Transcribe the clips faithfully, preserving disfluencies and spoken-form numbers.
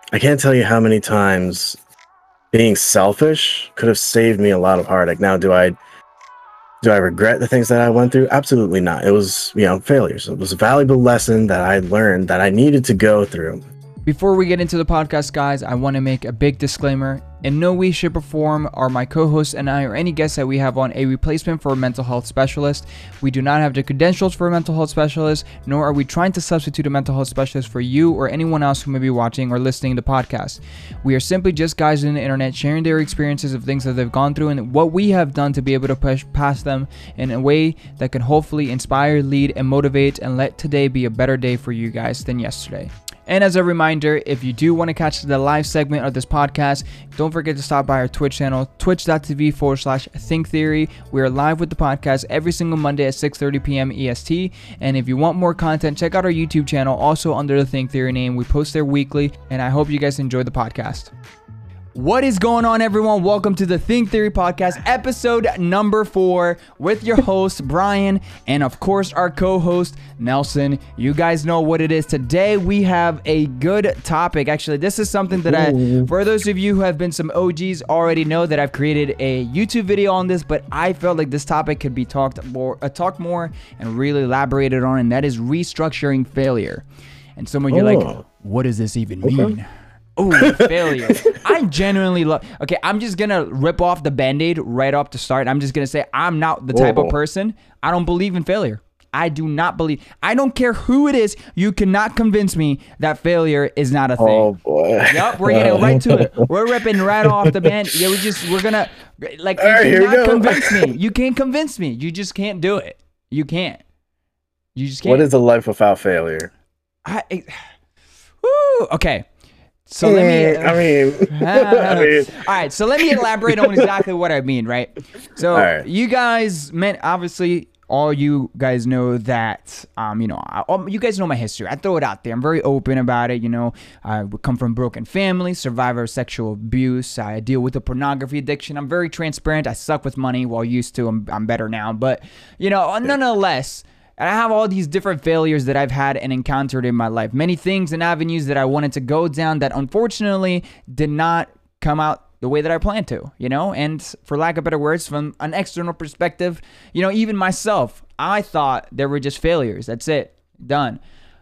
I can't tell you how many times being selfish could have saved me a lot of heartache. Now, do I do I regret the things that I went through? Absolutely not. It was, you know, failures. It was a valuable lesson that I learned that I needed to go through. Before we get into the podcast, guys, I want to make a big disclaimer. In no way, shape, or form are my co-hosts and I or any guests that we have on a replacement for a mental health specialist. We do not have the credentials for a mental health specialist, nor are we trying to substitute a mental health specialist for you or anyone else who may be watching or listening to the podcast. We are simply just guys in the internet sharing their experiences of things that they've gone through and what we have done to be able to push past them in a way that can hopefully inspire, lead, and motivate, and let today be a better day for you guys than yesterday. And as a reminder, if you do want to catch the live segment of this podcast, don't forget to stop by our Twitch channel, twitch.tv forward slash Think Theory. We are live with the podcast every single Monday at six thirty p.m. E S T. And if you want more content, check out our YouTube channel, also under the Think Theory name. We post there weekly, and I hope you guys enjoy the podcast. What is going on, everyone? Welcome to the Think Theory Podcast, episode number four, with your host, Brian, and of course, our co-host, Nelson. You guys know what it is. Today, we have a good topic. Actually, this is something that I, for those of you who have been some O Gs, already know that I've created a YouTube video on this, but I felt like this topic could be talked more, uh, talked more and really elaborated on, and that is restructuring failure. And some of you are Oh. like, what does this even Okay. mean? Oh, failure. I genuinely love... Okay, I'm just going to rip off the Band-Aid right off the start. I'm just going to say I'm not the type Whoa. of person. I don't believe in failure. I do not believe... I don't care who it is. You cannot convince me that failure is not a thing. Oh boy. Yep, we're getting right to it. We're ripping right off the band. Yeah, we just... We're going to... Like, you All right, here we cannot go. convince me. You can't convince me. You just can't do it. You can't. You just can't. What is a life without failure? I... I woo, okay. So let me. I mean, I mean, All right. So let me elaborate on exactly what I mean. Right. So All right. you guys, man, obviously, all you guys know that, um, you know, I, um, you guys know my history. I throw it out there. I'm very open about it. You know, I come from broken family, survivor of sexual abuse. I deal with a pornography addiction. I'm very transparent. I suck with money. Well, used to. I'm, I'm better now. But you know, nonetheless. And I have all these different failures that I've had and encountered in my life. Many things and avenues that I wanted to go down that unfortunately did not come out the way that I planned to, you know? And for lack of better words, from an external perspective, you know, even myself, I thought they were just failures. That's it. Done.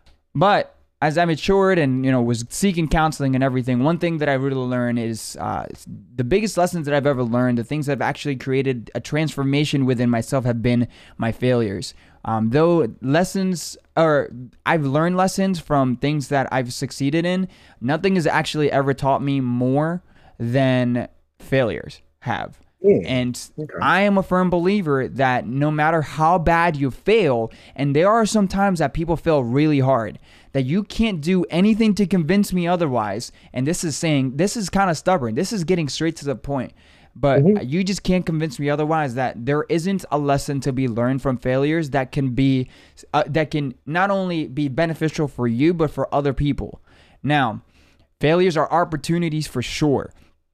But as I matured and, you know, was seeking counseling and everything, one thing that I really learned is uh, the biggest lessons that I've ever learned, the things that have actually created a transformation within myself have been my failures. Um, though lessons, or I've learned lessons from things that I've succeeded in, nothing has actually ever taught me more than failures have. Mm, And okay. I am a firm believer that no matter how bad you fail, and there are some times that people fail really hard, that you can't do anything to convince me otherwise. And this is saying, this is kind of stubborn. This is getting straight to the point. But Mhm. you just can't convince me otherwise that there isn't a lesson to be learned from failures that can be, uh, that can not only be beneficial for you, but for other people. Now, failures are opportunities for sure.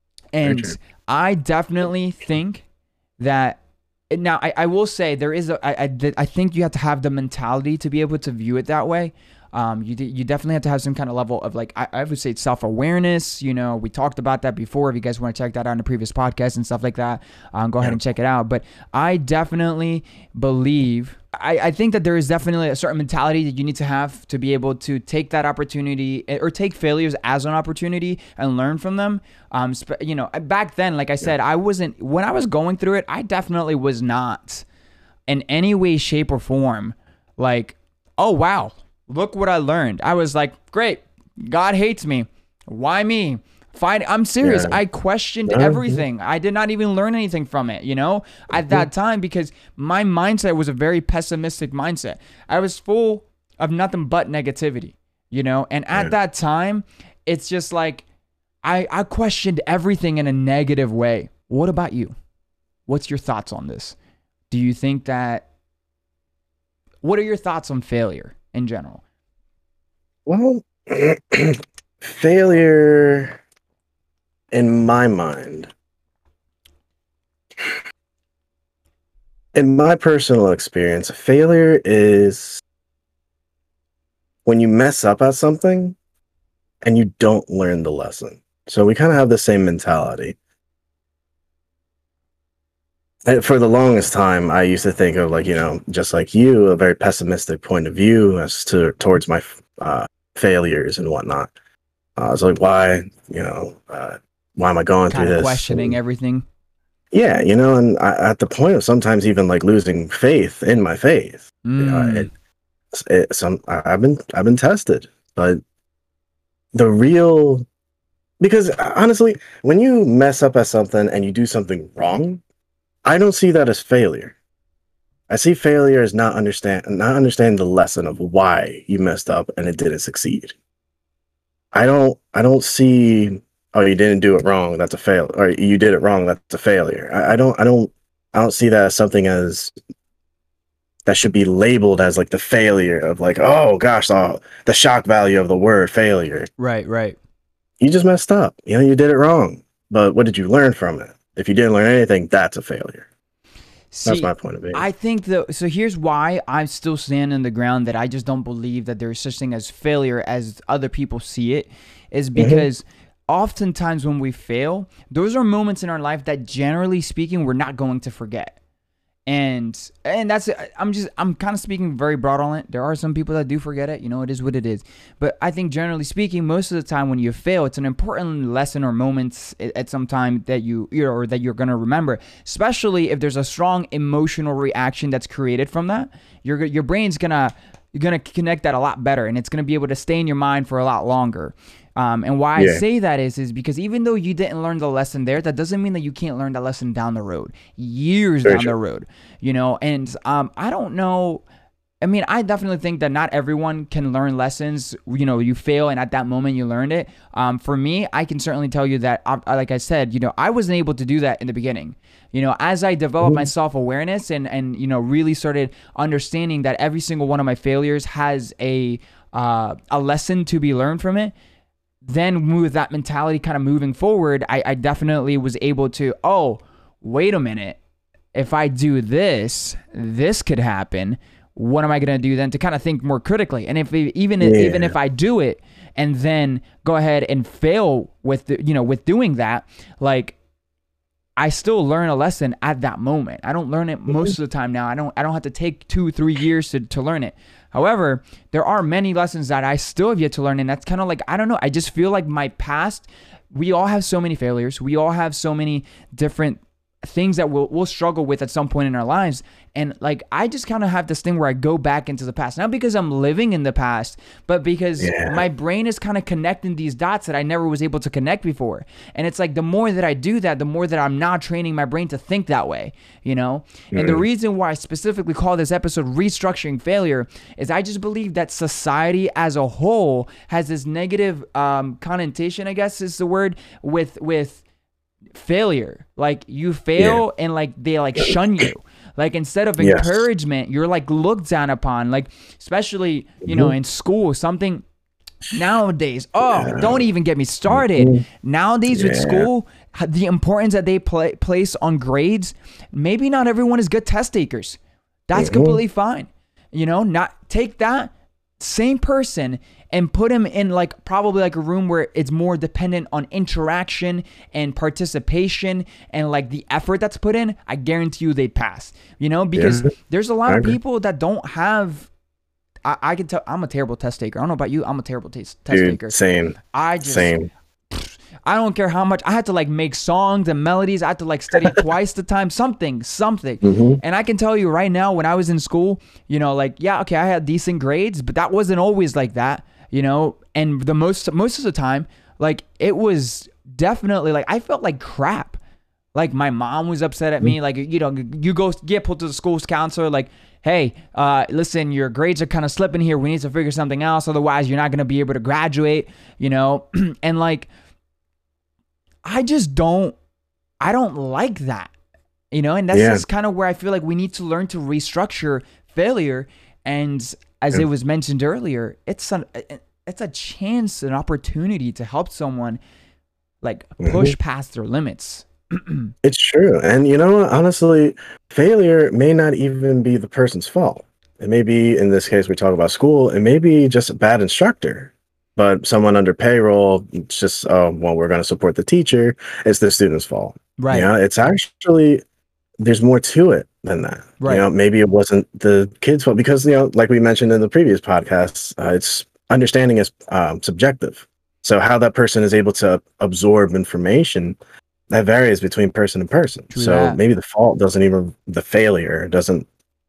And true. I definitely think that, now I, I will say there is a, I, I, I think you have to have the mentality to be able to view it that way. Um, you you definitely have to have some kind of level of, like, I, I would say self-awareness. You know, we talked about that before. If you guys want to check that out in the previous podcast and stuff like that, um, go ahead Yeah. and check it out. But I definitely believe, I, I think that there is definitely a certain mentality that you need to have to be able to take that opportunity or take failures as an opportunity and learn from them. Um, sp- you know, back then, like I said, I wasn't, when I was going through it, I definitely was not in any way, shape, or form like, oh, wow, look what I learned. I was like, great, God hates me. Why me? Fine, I'm serious. Yeah. I questioned Yeah. everything. I did not even learn anything from it, you know, at that time, because my mindset was a very pessimistic mindset. I was full of nothing but negativity, you know, and at Yeah. that time, it's just like, I, I questioned everything in a negative way. What about you? What's your thoughts on this? Do you think that, what are your thoughts on failure in general? Well, failure, in my mind, in my personal experience, failure is when you mess up at something and you don't learn the lesson. So we kind of have the same mentality. And for the longest time, I used to think of, like, you know, just like you, a very pessimistic point of view as to towards my uh, failures and whatnot. Uh, I was like, why, you know, uh, why am I going Kind through of this? questioning And, everything. yeah, you know, and I, at the point of sometimes even like losing faith in my faith. Uh, Mm. it, it, some I- I've been I've been tested, but the real because honestly, when you mess up at something and you do something wrong, I don't see that as failure. I see failure as not understand not understanding the lesson of why you messed up and it didn't succeed. I don't I don't see, oh, you didn't do it wrong, that's a fail, or you did it wrong, that's a failure. I, I don't I don't I don't see that as something as that should be labeled as like the failure of like, oh gosh, oh, the shock value of the word failure. Right, right. You just messed up. You know, you did it wrong. But what did you learn from it? If you didn't learn anything, that's a failure. See, That's my point of view. I think the so here's why I'm still standing the ground that I just don't believe that there's such thing as failure as other people see it, is because mm-hmm. oftentimes when we fail, those are moments in our life that generally speaking we're not going to forget. And and that's I'm just I'm kind of speaking very broad on it. There are some people that do forget it, you know, it is what it is. But I think generally speaking, most of the time when you fail, it's an important lesson or moments at some time that you you know, or that you're gonna remember. Especially if there's a strong emotional reaction that's created from that, your your brain's gonna you're gonna connect that a lot better, and it's gonna be able to stay in your mind for a lot longer. Um, and why yeah. I say that is, is because even though you didn't learn the lesson there, that doesn't mean that you can't learn that lesson down the road, years Very down true. the road, you know? And um, I don't know. I mean, I definitely think that not everyone can learn lessons. You know, you fail and at that moment you learned it. Um, for me, I can certainly tell you that, I, like I said, you know, I wasn't able to do that in the beginning. You know, as I developed mm-hmm. my self-awareness and, and, you know, really started understanding that every single one of my failures has a, uh, a lesson to be learned from it. Then with that mentality kind of moving forward, I, I definitely was able to, oh, wait a minute. If I do this, this could happen. What am I going to do then to kind of think more critically? And if even yeah. even if I do it and then go ahead and fail with the, you know, with doing that, like I still learn a lesson at that moment. I don't learn it most of the time now. I don't I don't have to take two, three years to, to learn it. However, there are many lessons that I still have yet to learn. And that's kind of like, I don't know. I just feel like my past, we all have so many failures. We all have so many different things that we'll, we'll struggle with at some point in our lives. And like, I just kind of have this thing where I go back into the past, not because I'm living in the past, but because yeah. my brain is kind of connecting these dots that I never was able to connect before. And it's like, the more that I do that, the more that I'm not training my brain to think that way, you know? Mm-hmm. And the reason why I specifically call this episode Restructuring Failure is I just believe that society as a whole has this negative um, connotation, I guess is the word, with, with, failure. Like you fail yeah. and like they like shun you. Like instead of yes. encouragement, you're like looked down upon. Like especially, you know, in school, something nowadays, oh, yeah. don't even get me started. Mm-hmm. Nowadays yeah. with school, the importance that they pla- place on grades, maybe not everyone is good test takers. That's mm-hmm. completely fine. You know, not take that same person and put him in like probably like a room where it's more dependent on interaction and participation and like the effort that's put in. I guarantee you they'd pass, you know, because yeah. there's a lot of people that don't have, I, I can tell I'm a terrible test taker. I don't know about you. I'm a terrible test, test Dude, taker. Same. I just, same. I don't care how much I had to like make songs and melodies. I had to like study twice the time, something, something. Mm-hmm. And I can tell you right now, when I was in school, you know, like, yeah, okay, I had decent grades, but that wasn't always like that, you know? And the most, most of the time, like it was definitely like, I felt like crap. Like my mom was upset at me. Like, you know, you go get put to the school's counselor, like, hey, uh, listen, your grades are kind of slipping here. We need to figure something else. Otherwise you're not going to be able to graduate, you know? And like, I just don't, I don't like that, you know, and that's yeah. just kind of where I feel like we need to learn to restructure failure. And as yeah. it was mentioned earlier, it's an, it's a chance, an opportunity to help someone like push mm-hmm. past their limits. It's true. And you know what, honestly, failure may not even be the person's fault. It may be, in this case, we talk about school, it may be just a bad instructor. But someone under payroll, it's just, oh, well, we're going to support the teacher. It's the student's fault. Right. You know, it's actually, there's more to it than that. Right. You know, maybe it wasn't the kid's fault because, you know, like we mentioned in the previous podcast, uh, it's understanding is um, subjective. So how that person is able to absorb information, that varies between person and person. True so that. maybe the fault doesn't even, the failure doesn't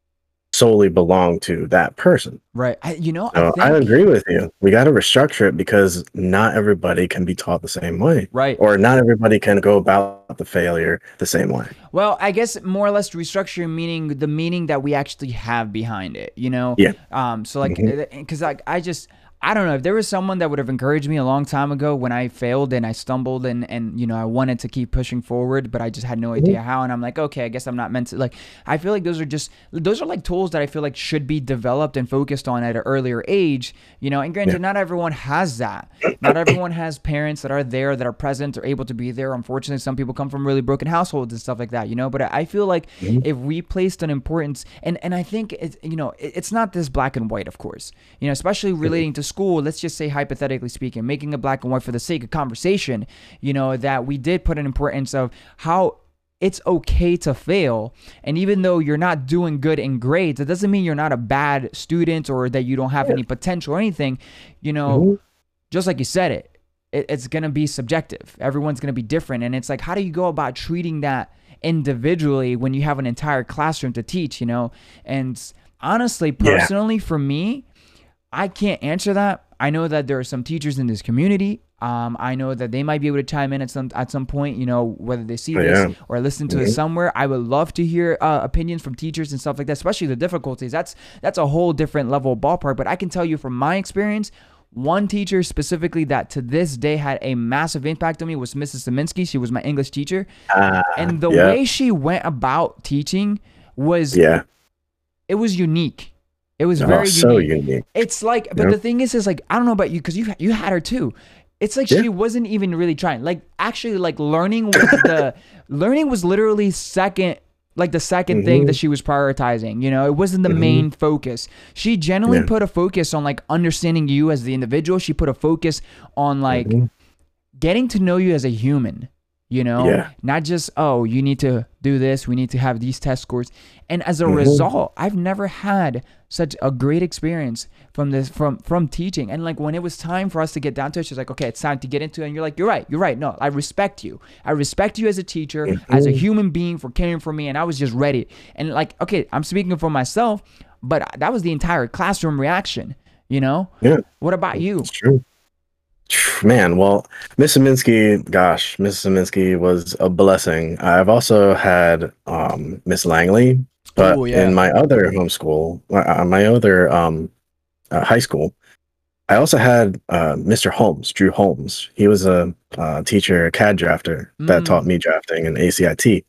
solely belong to that person. Right. I, you know, So I think I agree with you. We got to restructure it because not everybody can be taught the same way. Right. Or not everybody can go about the failure the same way. Well, I guess more or less restructure meaning the meaning that we actually have behind it, you know? Yeah. Um, so like, Mhm. because like I just, I don't know, if there was someone that would have encouraged me a long time ago when I failed and I stumbled and, and you know, I wanted to keep pushing forward, but I just had no idea how. And I'm like, okay, I guess I'm not meant to. Like, I feel like those are just, those are like tools that I feel like should be developed and focused on at an earlier age, you know? And granted, Yeah. not everyone has that. Not everyone has parents that are there, that are present, or able to be there. Unfortunately, some people come from really broken households and stuff like that, you know? But I feel like Mhm. if we placed an importance, and, and I think, it's, you know, it- it's not this black and white, of course, you know, especially relating to school. Let's just say, hypothetically speaking, making it black and white for the sake of conversation, you know, that we did put an importance of how it's okay to fail. And even though you're not doing good in grades, it doesn't mean you're not a bad student or that you don't have Yeah. any potential or anything, you know, Mhm. just like you said it, it it's going to be subjective. Everyone's going to be different. And it's like, how do you go about treating that individually when you have an entire classroom to teach, you know? And honestly, Yeah. personally, for me, I can't answer that. I know that there are some teachers in this community. Um, I know that they might be able to chime in at some at some point, you know, whether they see Oh, this yeah. or listen to it Mhm. somewhere. I would love to hear uh, opinions from teachers and stuff like that, especially the difficulties. That's that's a whole different level of ballpark. But I can tell you from my experience, one teacher specifically that to this day had a massive impact on me was Missus Saminsky. She was my English teacher. Ah, And the yeah. way she went about teaching was, Yeah. it was unique. It was Oh, very so unique. unique. It's like, but Yeah. the thing is, is like, I don't know about you, because you you had her too. It's like Yeah. she wasn't even really trying. Like, actually, like learning was the learning was literally second, like the 2nd thing Mhm. that she was prioritizing. You know, it wasn't the Mhm. main focus. She generally Yeah. put a focus on like understanding you as the individual. She put a focus on like Mhm. getting to know you as a human. You know, Yeah. not just, oh, you need to do this, we need to have these test scores. And as a Mhm. result, I've never had such a great experience from this from from teaching. And like when it was time for us to get down to it, she's like, okay, it's time to get into it. And you're like, you're right, you're right. No, I respect you. I respect you as a teacher, as a Mhm. human being, for caring for me. And I was just ready. And like, okay, I'm speaking for myself, but that was the entire classroom reaction, you know? Yeah. What about you? It's true. Man, well, Miss Saminsky, gosh, Miss Saminsky was a blessing. I've also had um, Miss Langley, but Ooh, yeah. in my other homeschool, uh, my other um, uh, high school, I also had uh, Mister Holmes, Drew Holmes. He was a uh, teacher, a C A D drafter that Mm. taught me drafting and A C I T.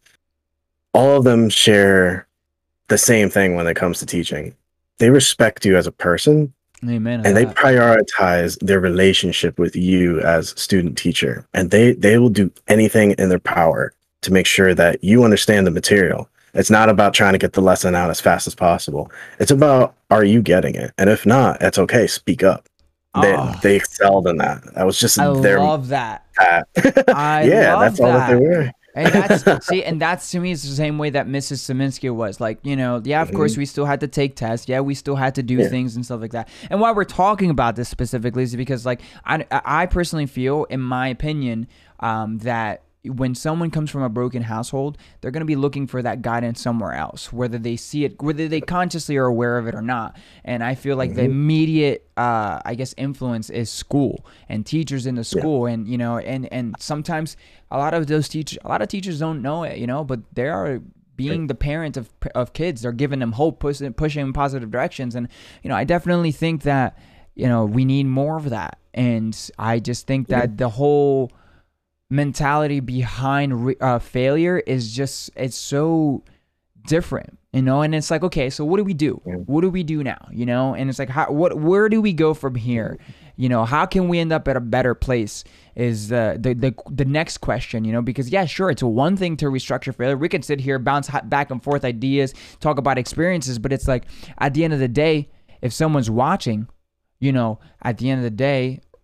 All of them share the same thing when it comes to teaching. They respect you as a person, Amen. to and they that. prioritize their relationship with you as student teacher, and they they will do anything in their power to make sure that you understand the material. It's not about trying to get the lesson out as fast as possible. It's about, are you getting it? And if not, that's okay. Speak up. They Oh. they excelled in that. That was just I their love that. path. I yeah, love that's all that they that. were. And that's see, and that's to me is the same way that Missus Saminsky was. Like, you know, yeah, of course we still had to take tests. Yeah, we still had to do Yeah. things and stuff like that. And why we're talking about this specifically is because, like, I I personally feel, in my opinion, um, that when someone comes from a broken household, they're going to be looking for that guidance somewhere else, whether they see it, whether they consciously are aware of it or not. And I feel like the immediate, uh, I guess, influence is school and teachers in the school. And, you know, and, and sometimes a lot of those teachers, a lot of teachers don't know it, you know, but they are being the parent of, of kids. They're giving them hope, pushing, pushing in positive directions. And, you know, I definitely think that, you know, we need more of that. And I just think that the whole mentality behind re- uh, failure is just, it's so different, you know. And it's like, okay, so what do we do? Yeah. What do we do now, you know? And it's like, how, what, where do we go from here? You know, how can we end up at a better place is the, the the the next question, you know, because yeah, sure, it's one thing to restructure failure. We can sit here, bounce ha- back and forth ideas, talk about experiences, but it's like, at the end of the day, if someone's watching, you know, at the end of the day,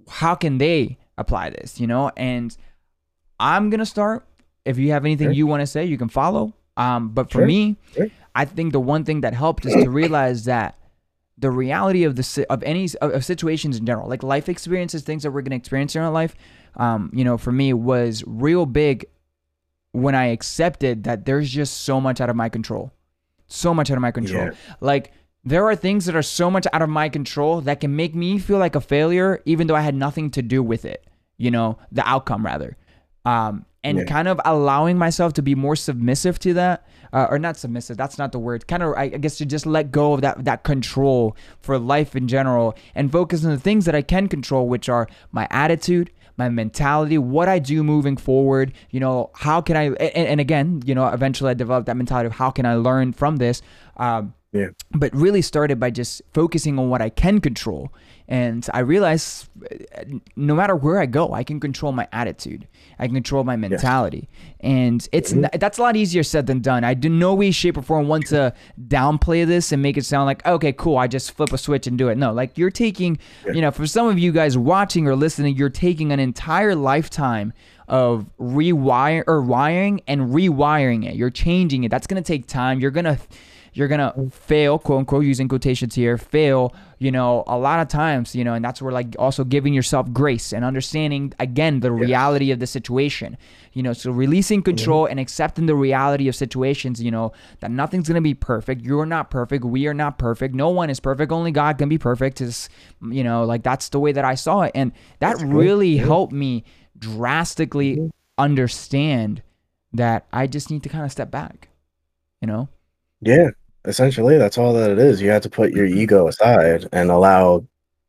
how can they apply this, you know? And I'm going to start. If you have anything Sure. you want to say, you can follow. Um, but for Sure. me, Sure. I think the one thing that helped is to realize that the reality of the si- of any of, of situations in general, like life experiences, things that we're going to experience in our life, um, you know, for me was real big when I accepted that there's just so much out of my control, so much out of my control. Yeah. Like there are things that are so much out of my control that can make me feel like a failure, even though I had nothing to do with it. You know, the outcome rather. Um, and Yeah. kind of allowing myself to be more submissive to that, uh, or not submissive, that's not the word, kind of, I guess, to just let go of that that control for life in general and focus on the things that I can control, which are my attitude, my mentality, what I do moving forward, you know, how can I, and, and again, you know, eventually I developed that mentality of how can I learn from this, um, Yeah. but really started by just focusing on what I can control. And I realized no matter where I go, I can control my attitude. I can control my mentality. Yes. And it's mm-hmm. that's a lot easier said than done. I do no way, shape, or form want to downplay this and make it sound like, okay, cool, I just flip a switch and do it. No, like you're taking, yeah. you know, for some of you guys watching or listening, you're taking an entire lifetime of rewire or wiring and rewiring it. You're changing it. That's going to take time. You're going to You're going to fail, quote unquote, using quotations here, fail, you know, a lot of times, you know, and that's where like also giving yourself grace and understanding, again, the yes. reality of the situation, you know, so releasing control mm-hmm. and accepting the reality of situations, you know, that nothing's going to be perfect. You're not perfect. We are not perfect. No one is perfect. Only God can be perfect. Is, you know, like that's the way that I saw it. And that that's really cool. helped me drastically mm-hmm. understand that I just need to kind of step back, you know? Yeah. Essentially, that's all that it is. You have to put your ego aside and allow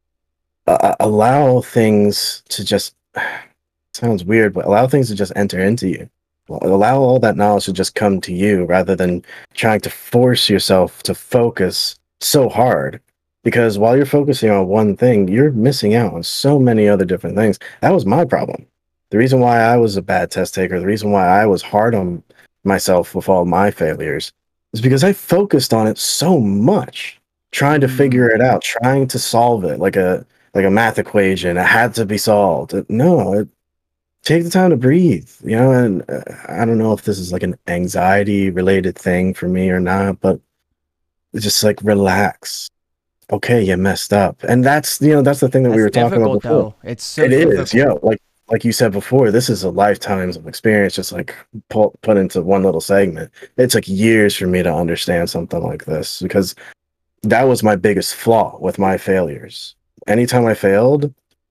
uh, allow things to just sounds weird, but allow things to just enter into you. Allow all that knowledge to just come to you rather than trying to force yourself to focus so hard. Because while you're focusing on one thing, you're missing out on so many other different things. That was my problem. The reason why I was a bad test taker, the reason why I was hard on myself with all my failures, is because I focused on it so much, trying to figure it out, trying to solve it like a like a math equation. It had to be solved. No, it, take the time to breathe, you know. And uh, I don't know if this is like an anxiety related thing for me or not, but it's just like relax. Okay, you messed up, and that's you know that's the thing that that's we were talking about before. Though. It's so it difficult. is, yeah. Like like you said before, this is a lifetimes of experience, just like put, put into one little segment. It took years for me to understand something like this because that was my biggest flaw with my failures. Anytime I failed,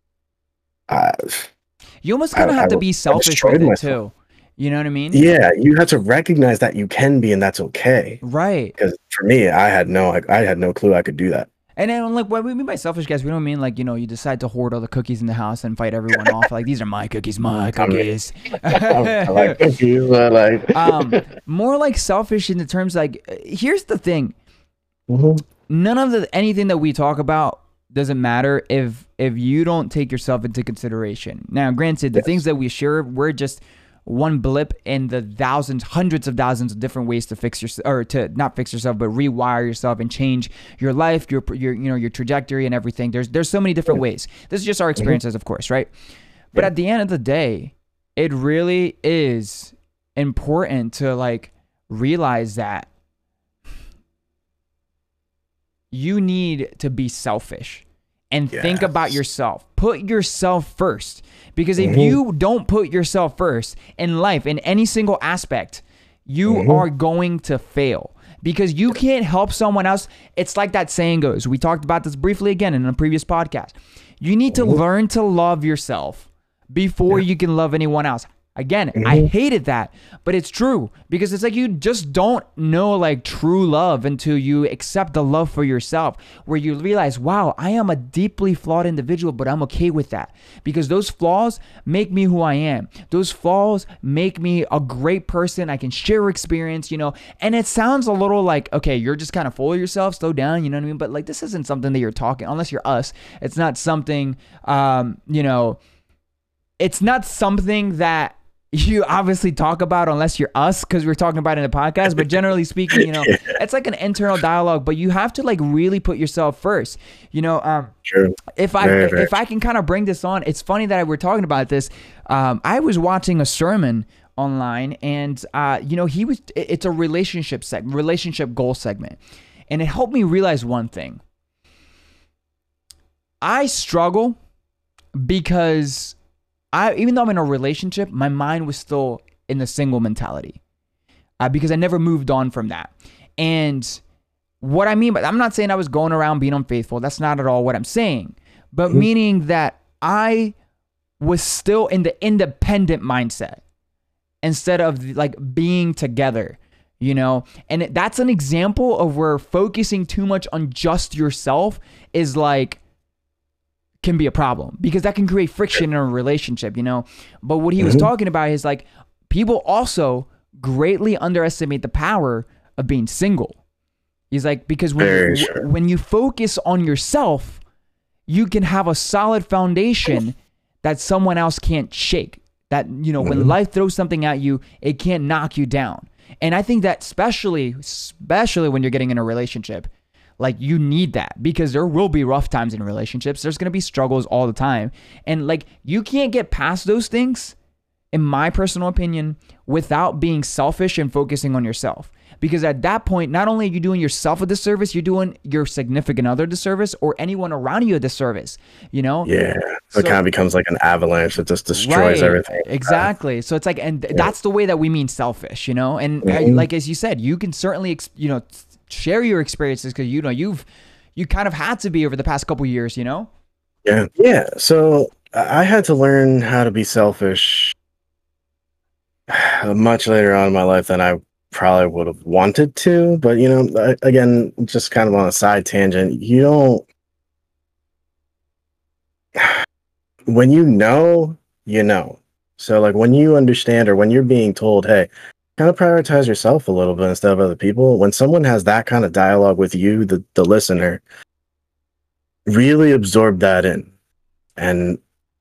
I, you almost kind of have to be selfish with it too. You know what I mean? Yeah, you have to recognize that you can be, and that's okay. Right. Because for me, I had no, I, I had no clue I could do that. And then, like, what we mean by selfish, guys, we don't mean like, you know, you decide to hoard all the cookies in the house and fight everyone off. Like, these are my cookies, my cookies. I like cookies. I like. um, more like selfish in the terms like, here's the thing. Mm-hmm. None of the anything that we talk about doesn't matter if if you don't take yourself into consideration. Now, granted, the yes. things that we share, we're just one blip in the thousands, hundreds of thousands of different ways to fix your, or to not fix yourself, but rewire yourself and change your life, your, your, you know, your trajectory and everything. There's, there's so many different ways. This is just our experiences, of course, right? But at the end of the day, it really is important to like realize that you need to be selfish and yes. think about yourself. Put yourself first. Because if mm-hmm. you don't put yourself first in life, in any single aspect, you mm-hmm. are going to fail. Because you can't help someone else. It's like that saying goes. We talked about this briefly again in a previous podcast. You need to mm-hmm. learn to love yourself before yeah. you can love anyone else. Again, mm-hmm. I hated that, but it's true because it's like you just don't know like true love until you accept the love for yourself, where you realize, wow, I am a deeply flawed individual, but I'm okay with that because those flaws make me who I am. Those flaws make me a great person. I can share experience, you know, and it sounds a little like, okay, you're just kind of full of yourself, slow down, you know what I mean? But like, this isn't something that you're talking, unless you're us. It's not something, um, you know, it's not something that you obviously talk about unless you're us, because we're talking about it in the podcast. But generally speaking, you know, yeah. it's like an internal dialogue, but you have to like really put yourself first. You know, um, True. if I very, very if I can kind of bring this on, it's funny that we're talking about this. Um, I was watching a sermon online, and uh, you know, he was. It's a relationship segment, relationship goal segment, and it helped me realize one thing. I struggle because I, even though I'm in a relationship, my mind was still in the single mentality uh, because I never moved on from that. And what I mean by, I'm not saying I was going around being unfaithful. That's not at all what I'm saying, but mm-hmm. meaning that I was still in the independent mindset instead of like being together, you know? And that's an example of where focusing too much on just yourself is like, can be a problem, because that can create friction in a relationship, you know? But what he mm-hmm. was talking about is like, people also greatly underestimate the power of being single. He's like, because when, you, sure. when you focus on yourself, you can have a solid foundation that someone else can't shake. That, you know, mm-hmm. when life throws something at you, it can't knock you down. And I think that especially, especially when you're getting in a relationship, like you need that, because there will be rough times in relationships. There's going to be struggles all the time. And like, you can't get past those things, in my personal opinion, without being selfish and focusing on yourself. Because at that point, not only are you doing yourself a disservice, you're doing your significant other a disservice, or anyone around you a disservice, you know? Yeah. So, so it kind of becomes like an avalanche that just destroys right, everything. Exactly. So it's like, and th- yeah. that's the way that we mean selfish, you know? And mm-hmm. like, as you said, you can certainly, you know, share your experiences, because you know you've you kind of had to be over the past couple years, you know. Yeah, yeah. So I had to learn how to be selfish much later on in my life than I probably would have wanted to. But you know, again, just kind of on a side tangent, you don't. When you know, you know. So like when you understand, or when you're being told, hey, kind of prioritize yourself a little bit instead of other people. When someone has that kind of dialogue with you, the, the listener, really absorb that in. And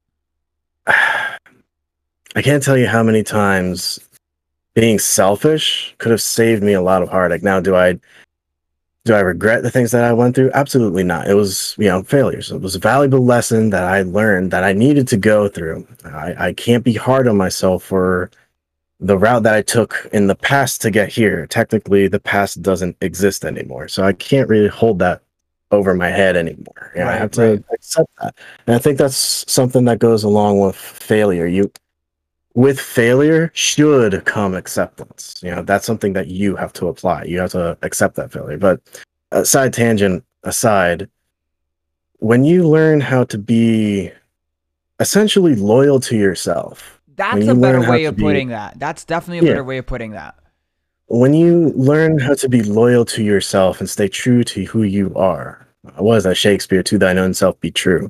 I can't tell you how many times being selfish could have saved me a lot of heartache. Now, do I do I regret the things that I went through? Absolutely not. It was, you know, failures. It was a valuable lesson that I learned that I needed to go through. I, I can't be hard on myself for the route that I took in the past to get here. Technically, the past doesn't exist anymore. So I can't really hold that over my head anymore. Yeah, right, I have to right. accept that. And I think that's something that goes along with failure. You, with failure should come acceptance. You know, that's something that you have to apply. You have to accept that failure. But uh, side tangent aside, when you learn how to be essentially loyal to yourself, that's a better way of putting that. That's definitely a yeah. better way of putting that. When you learn how to be loyal to yourself and stay true to who you are, what is that, Shakespeare, to thine own self be true.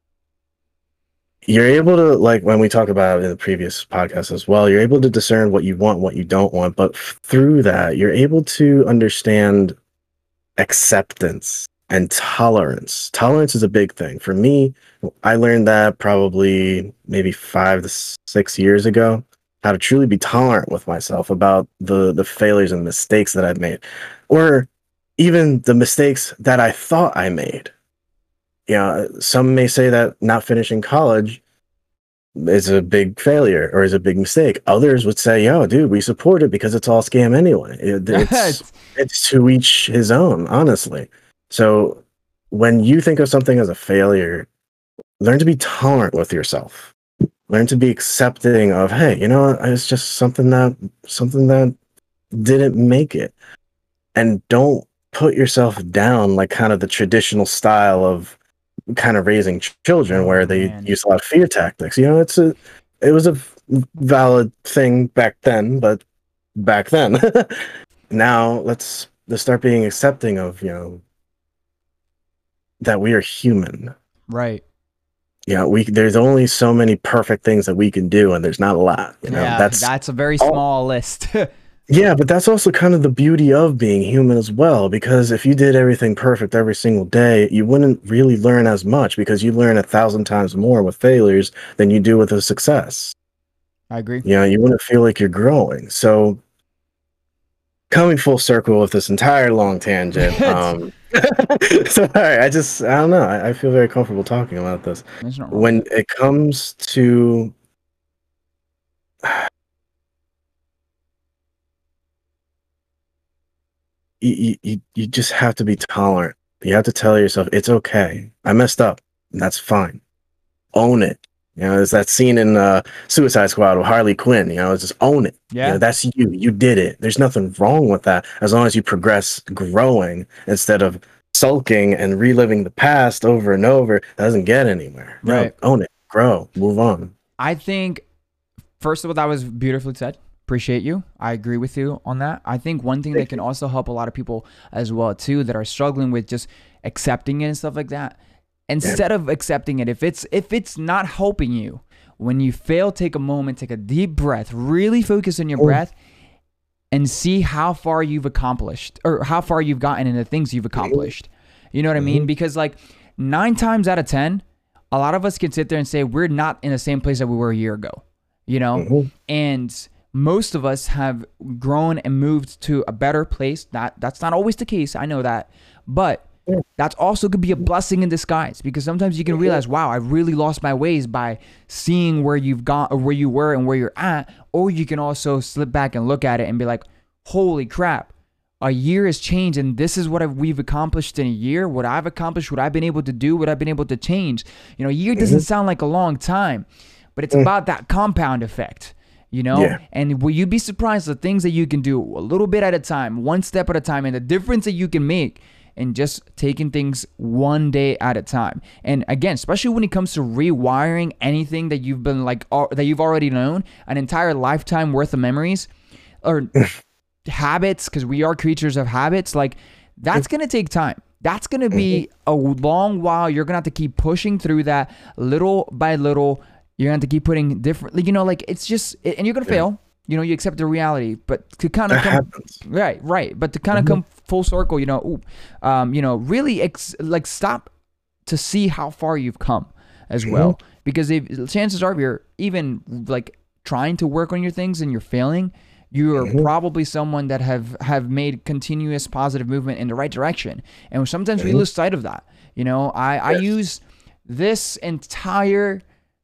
You're able to, like when we talk about in the previous podcast as well, you're able to discern what you want, what you don't want. But through that, you're able to understand acceptance and tolerance. Tolerance is a big thing. For me, I learned that probably maybe five to six years ago, how to truly be tolerant with myself about the, the failures and mistakes that I've made, or even the mistakes that I thought I made. You know, some may say that not finishing college is a big failure or is a big mistake. Others would say, yo, dude, we support it because it's all scam anyway. It, it's, it's to each his own, honestly. So when you think of something as a failure, learn to be tolerant with yourself. Learn to be accepting of, hey, you know, it's just something that something that didn't make it. And don't put yourself down like kind of the traditional style of kind of raising ch- children where they Man. use a lot of fear tactics. You know, it's a it was a valid thing back then, but back then. Now let's let's start being accepting of, you know, that we are human. Right. Yeah, we there's only so many perfect things that we can do, and there's not a lot. You know, yeah, that's that's a very small all, list. Yeah, but that's also kind of the beauty of being human as well, because if you did everything perfect every single day, you wouldn't really learn as much, because you learn a thousand times more with failures than you do with a success. I agree. You know, you want to feel like you're growing. So coming full circle with this entire long tangent. Um, so all right, I just I don't know. I, I feel very comfortable talking about this. There's not wrong with When it. it comes to you, you, you just have to be tolerant. You have to tell yourself it's okay. I messed up. And that's fine. Own it. You know, there's that scene in uh, Suicide Squad with Harley Quinn. You know, it's just own it. Yeah. You know, that's you. You did it. There's nothing wrong with that as long as you progress, growing instead of sulking and reliving the past over and over. That doesn't get anywhere. No, Right. own it. Grow. Move on. I think, first of all, that was beautifully said. Appreciate you. I agree with you on that. I think one thing Thank that can you. also help a lot of people as well too that are struggling with just accepting it and stuff like that. Instead of accepting it, if it's if it's not helping you, when you fail, take a moment, take a deep breath, really focus on your Oh. breath, and see how far you've accomplished or how far you've gotten in the things you've accomplished. You know what I mean? Mhm. Because like nine times out of ten, a lot of us can sit there and say we're not in the same place that we were a year ago. You know, Mhm. and most of us have grown and moved to a better place. That that's not always the case. I know that, but Yeah. that's also could be a blessing in disguise because sometimes you can realize, wow, I really lost my ways by seeing where you've gone or where you were and where you're at. Or you can also slip back and look at it and be like, holy crap, a year has changed and this is what I've, we've accomplished in a year. What I've accomplished, what I've been able to do, what I've been able to change. You know, a year doesn't sound like a long time, but it's about that compound effect. You know, Yeah. and will you be surprised the things that you can do a little bit at a time, one step at a time, and the difference that you can make in just taking things one day at a time. And again, especially when it comes to rewiring anything that you've been like al- that you've already known, an entire lifetime worth of memories or habits, because we are creatures of habits, like that's going to take time. That's going to be a long while. You're going to have to keep pushing through that little by little. You're going to have to keep putting different, you know, like it's just, and you're going to fail. You know, you accept the reality, but to kind of That come, happens. right, right, but to kind of come full circle, you know, ooh, um, you know, really, ex- like stop to see how far you've come as well, because if chances are, if you're even like trying to work on your things and you're failing, you are probably someone that have have made continuous positive movement in the right direction, and sometimes we lose sight of that. You know, I I Yes. use this entire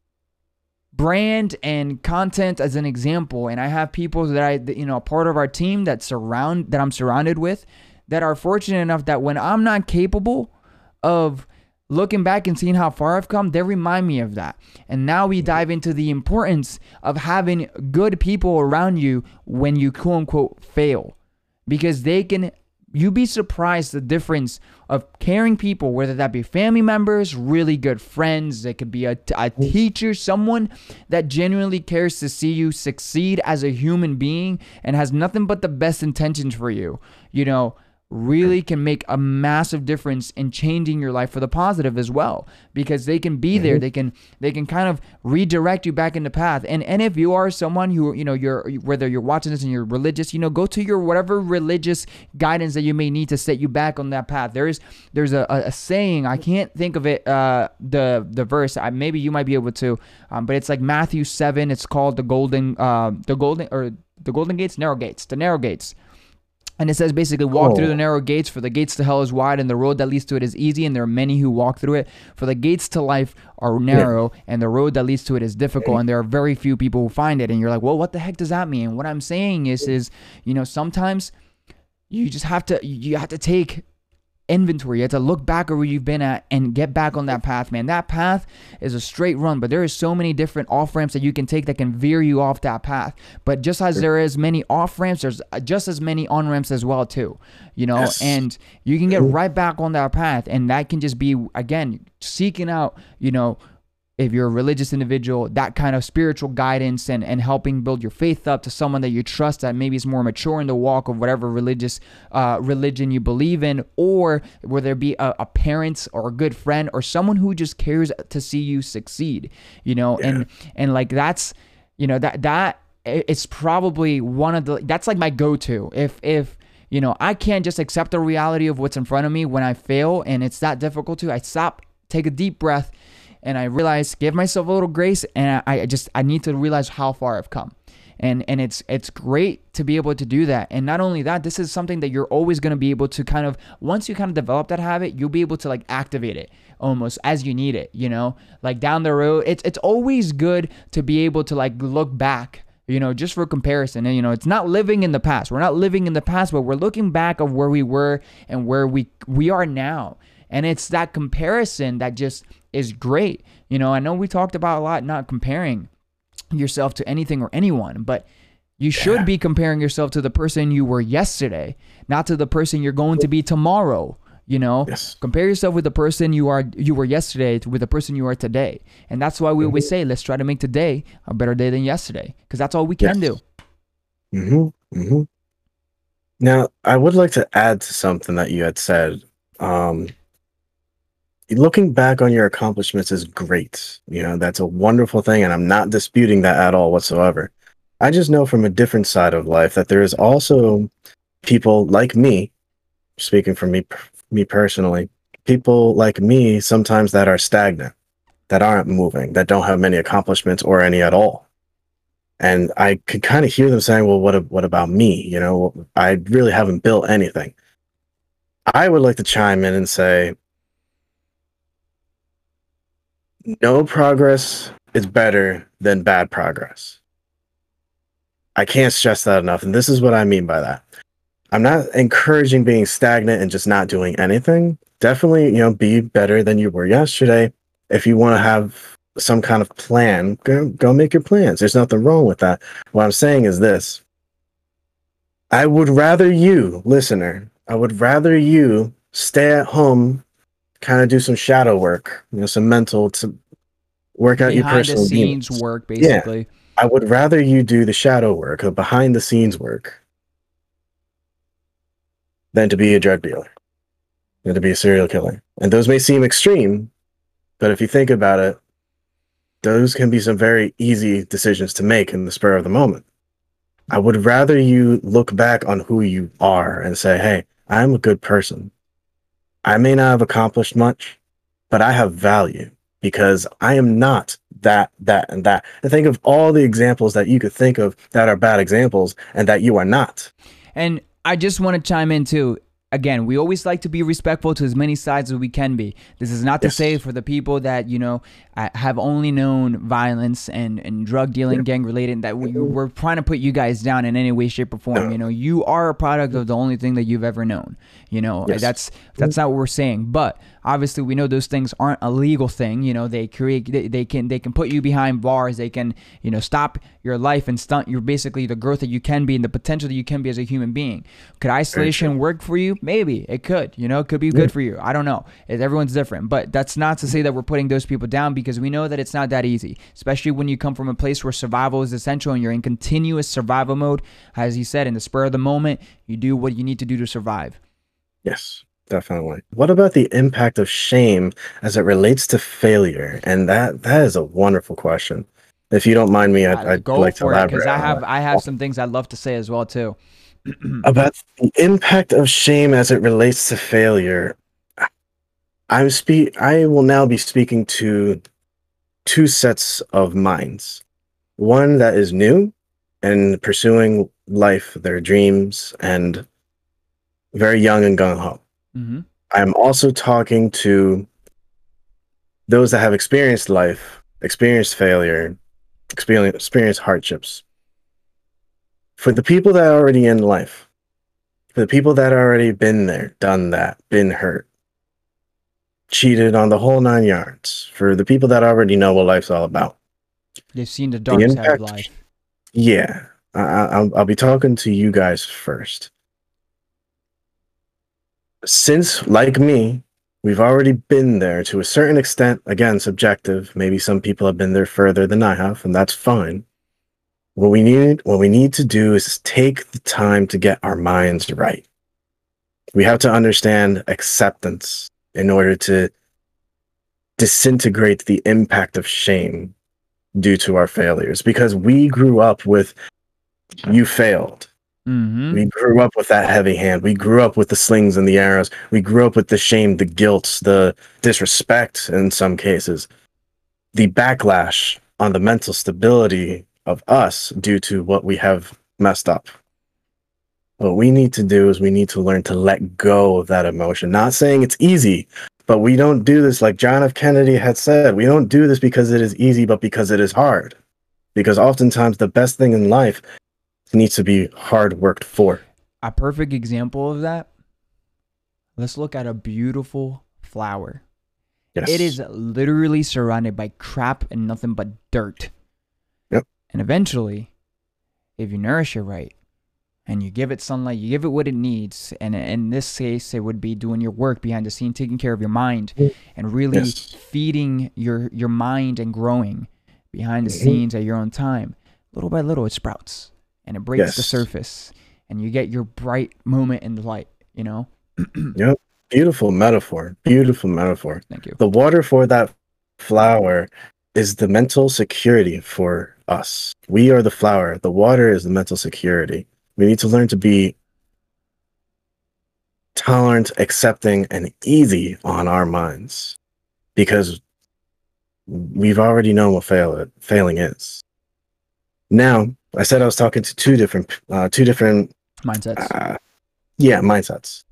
brand and content as an example, and I have people that I that, you know, part of our team that surround that I'm surrounded with that are fortunate enough that when I'm not capable of looking back and seeing how far I've come, they remind me of that. And now we dive into the importance of having good people around you when you quote unquote fail, because they can, you'd be surprised the difference of caring people, whether that be family members, really good friends, it could be a, a teacher, someone that genuinely cares to see you succeed as a human being and has nothing but the best intentions for you, you know, really can make a massive difference in changing your life for the positive as well, because they can be there, they can they can kind of redirect you back in the path. And and if you are someone who, you know, you're, whether you're watching this and you're religious, you know, go to your whatever religious guidance that you may need to set you back on that path. There's there's a, a, a saying, I can't think of it, uh the the verse, I, maybe you might be able to, um, but it's like Matthew seven. It's called the golden uh the golden or the golden gates, narrow gates, the narrow gates. And it says basically, walk Oh. through the narrow gates, for the gates to hell is wide and the road that leads to it is easy, and there are many who walk through it. For the gates to life are narrow and the road that leads to it is difficult, and there are very few people who find it. And you're like, well, what the heck does that mean? And what I'm saying is, is, you know, sometimes you just have to, you have to take inventory. You have to look back at where you've been at and get back on that path, man. That path is a straight run, but there is so many different off ramps that you can take that can veer you off that path. But just as there is many off ramps, there's just as many on ramps as well too, you know. Yes. And you can get right back on that path, and that can just be, again, seeking out, you know, if you're a religious individual, that kind of spiritual guidance and, and helping build your faith up to someone that you trust that maybe is more mature in the walk of whatever religious uh, religion you believe in, or whether it be a, a parent or a good friend or someone who just cares to see you succeed, you know, Yeah. and and like that's, you know, that that it's probably one of the, that's like my go-to. If if you know, I can't just accept the reality of what's in front of me when I fail and it's that difficult to, I stop, take a deep breath, and I realized, give myself a little grace, and I, I just I need to realize how far I've come. And and it's it's great to be able to do that. And not only that, this is something that you're always going to be able to kind of, once you kind of develop that habit, you'll be able to like activate it almost as you need it, you know, like down the road. It's it's always good to be able to like look back, you know, just for comparison. And, you know, it's not living in the past. We're not living in the past, but we're looking back of where we were and where we we are now. And it's that comparison that just is great. You know, I know we talked about a lot not comparing yourself to anything or anyone, but you should Yeah. be comparing yourself to the person you were yesterday, not to the person you're going to be tomorrow. You know, Yes. compare yourself with the person you are you were yesterday to with the person you are today. And that's why we always say, let's try to make today a better day than yesterday, because that's all we can Yes. do. Mm-hmm. Mm-hmm. Now, I would like to add to something that you had said. Um, looking back on your accomplishments is great. You know, that's a wonderful thing, and I'm not disputing that at all whatsoever. I just know from a different side of life that there is also people like me, speaking for me, me personally, people like me sometimes that are stagnant, that aren't moving, that don't have many accomplishments or any at all. And I could kind of hear them saying, well, what, what about me? You know, I really haven't built anything. I would like to chime in and say, no progress is better than bad progress. I can't stress that enough. And this is what I mean by that. I'm not encouraging being stagnant and just not doing anything. Definitely, you know, be better than you were yesterday. If you want to have some kind of plan, go, go make your plans. There's nothing wrong with that. What I'm saying is this. I would rather you, listener, I would rather you stay at home, kind of do some shadow work, you know, some mental to work out your Behind the personal scenes demons. work, basically. I would rather you do the shadow work, the behind the scenes work, than to be a drug dealer, than to be a serial killer. And those may seem extreme, but if you think about it, those can be some very easy decisions to make in the spur of the moment. I would rather you look back on who you are and say, hey, I'm a good person. I may not have accomplished much, but I have value because I am not that, that, and that. And think of all the examples that you could think of that are bad examples and that you are not. And I just want to chime in too. Again, we always like to be respectful to as many sides as we can be. This is not to Yes. say for the people that, you know, uh, have only known violence and, and drug dealing, gang related, that we, we're trying to put you guys down in any way, shape, or form. No. You know, you are a product of the only thing that you've ever known. You know, Yes. that's that's not what we're saying. But obviously, we know those things aren't a legal thing. You know, they create they, they can they can put you behind bars. They can, you know, stop your life and stunt your basically the growth that you can be and the potential that you can be as a human being. Could isolation work for you? Maybe it could. You know, it could be good for you. I don't know. It, everyone's different. But that's not to say that we're putting those people down, because we know that it's not that easy, especially when you come from a place where survival is essential and you're in continuous survival mode. As you said, in the spur of the moment, you do what you need to do to survive. Yes, definitely. What about the impact of shame as it relates to failure? And that that is a wonderful question. If you don't mind me, I'd, Uh, I'd Go like to for it, elaborate because I on have that. I have some things I'd love to say as well too. About the impact of shame as it relates to failure. I'm spe- I will now be speaking to two sets of minds. One that is new and pursuing life, their dreams, and very young and gung-ho. Mm-hmm. I'm also talking to those that have experienced life, experienced failure, experience, experienced hardships. For the people that are already in life, for the people that already been there, done that, been hurt, cheated on the whole nine yards, for the people that already know what life's all about. They've seen the dark side of impact- life. Yeah, I, I, I'll, I'll be talking to you guys first. Since, like me, we've already been there to a certain extent, again, subjective. Maybe some people have been there further than I have, and that's fine. What we need, what we need to do is take the time to get our minds right. We have to understand acceptance in order to disintegrate the impact of shame due to our failures, because we grew up with you failed. Mm-hmm. We grew up with that heavy hand. We grew up with the slings and the arrows. We grew up with the shame, the guilt, the disrespect in some cases. the backlash on the mental stability of us due to what we have messed up. What we need to do is we need to learn to let go of that emotion. Not saying it's easy, but we don't do this like John F. Kennedy had said. We don't do this because it is easy, but because it is hard. Because oftentimes the best thing in life needs to be hard worked for. A perfect example of that. Let's look at a beautiful flower. Yes. It is literally surrounded by crap and nothing but dirt. Yep. And eventually, if you nourish it right, and you give it sunlight, you give it what it needs, and in this case, it would be doing your work behind the scene, taking care of your mind, and really yes. feeding your, your mind and growing behind the mm-hmm. scenes at your own time. Little by little, it sprouts, and it breaks yes. the surface, and you get your bright moment in the light, you know? Yep. Beautiful metaphor. Beautiful metaphor. Thank you. The water for that flower is the mental security for us. We are the flower. The water is the mental security. We need to learn to be tolerant, accepting, and easy on our minds, because we've already known what fail failing is. Now, I said I was talking to two different, uh, two different mindsets. Uh, yeah, mindsets.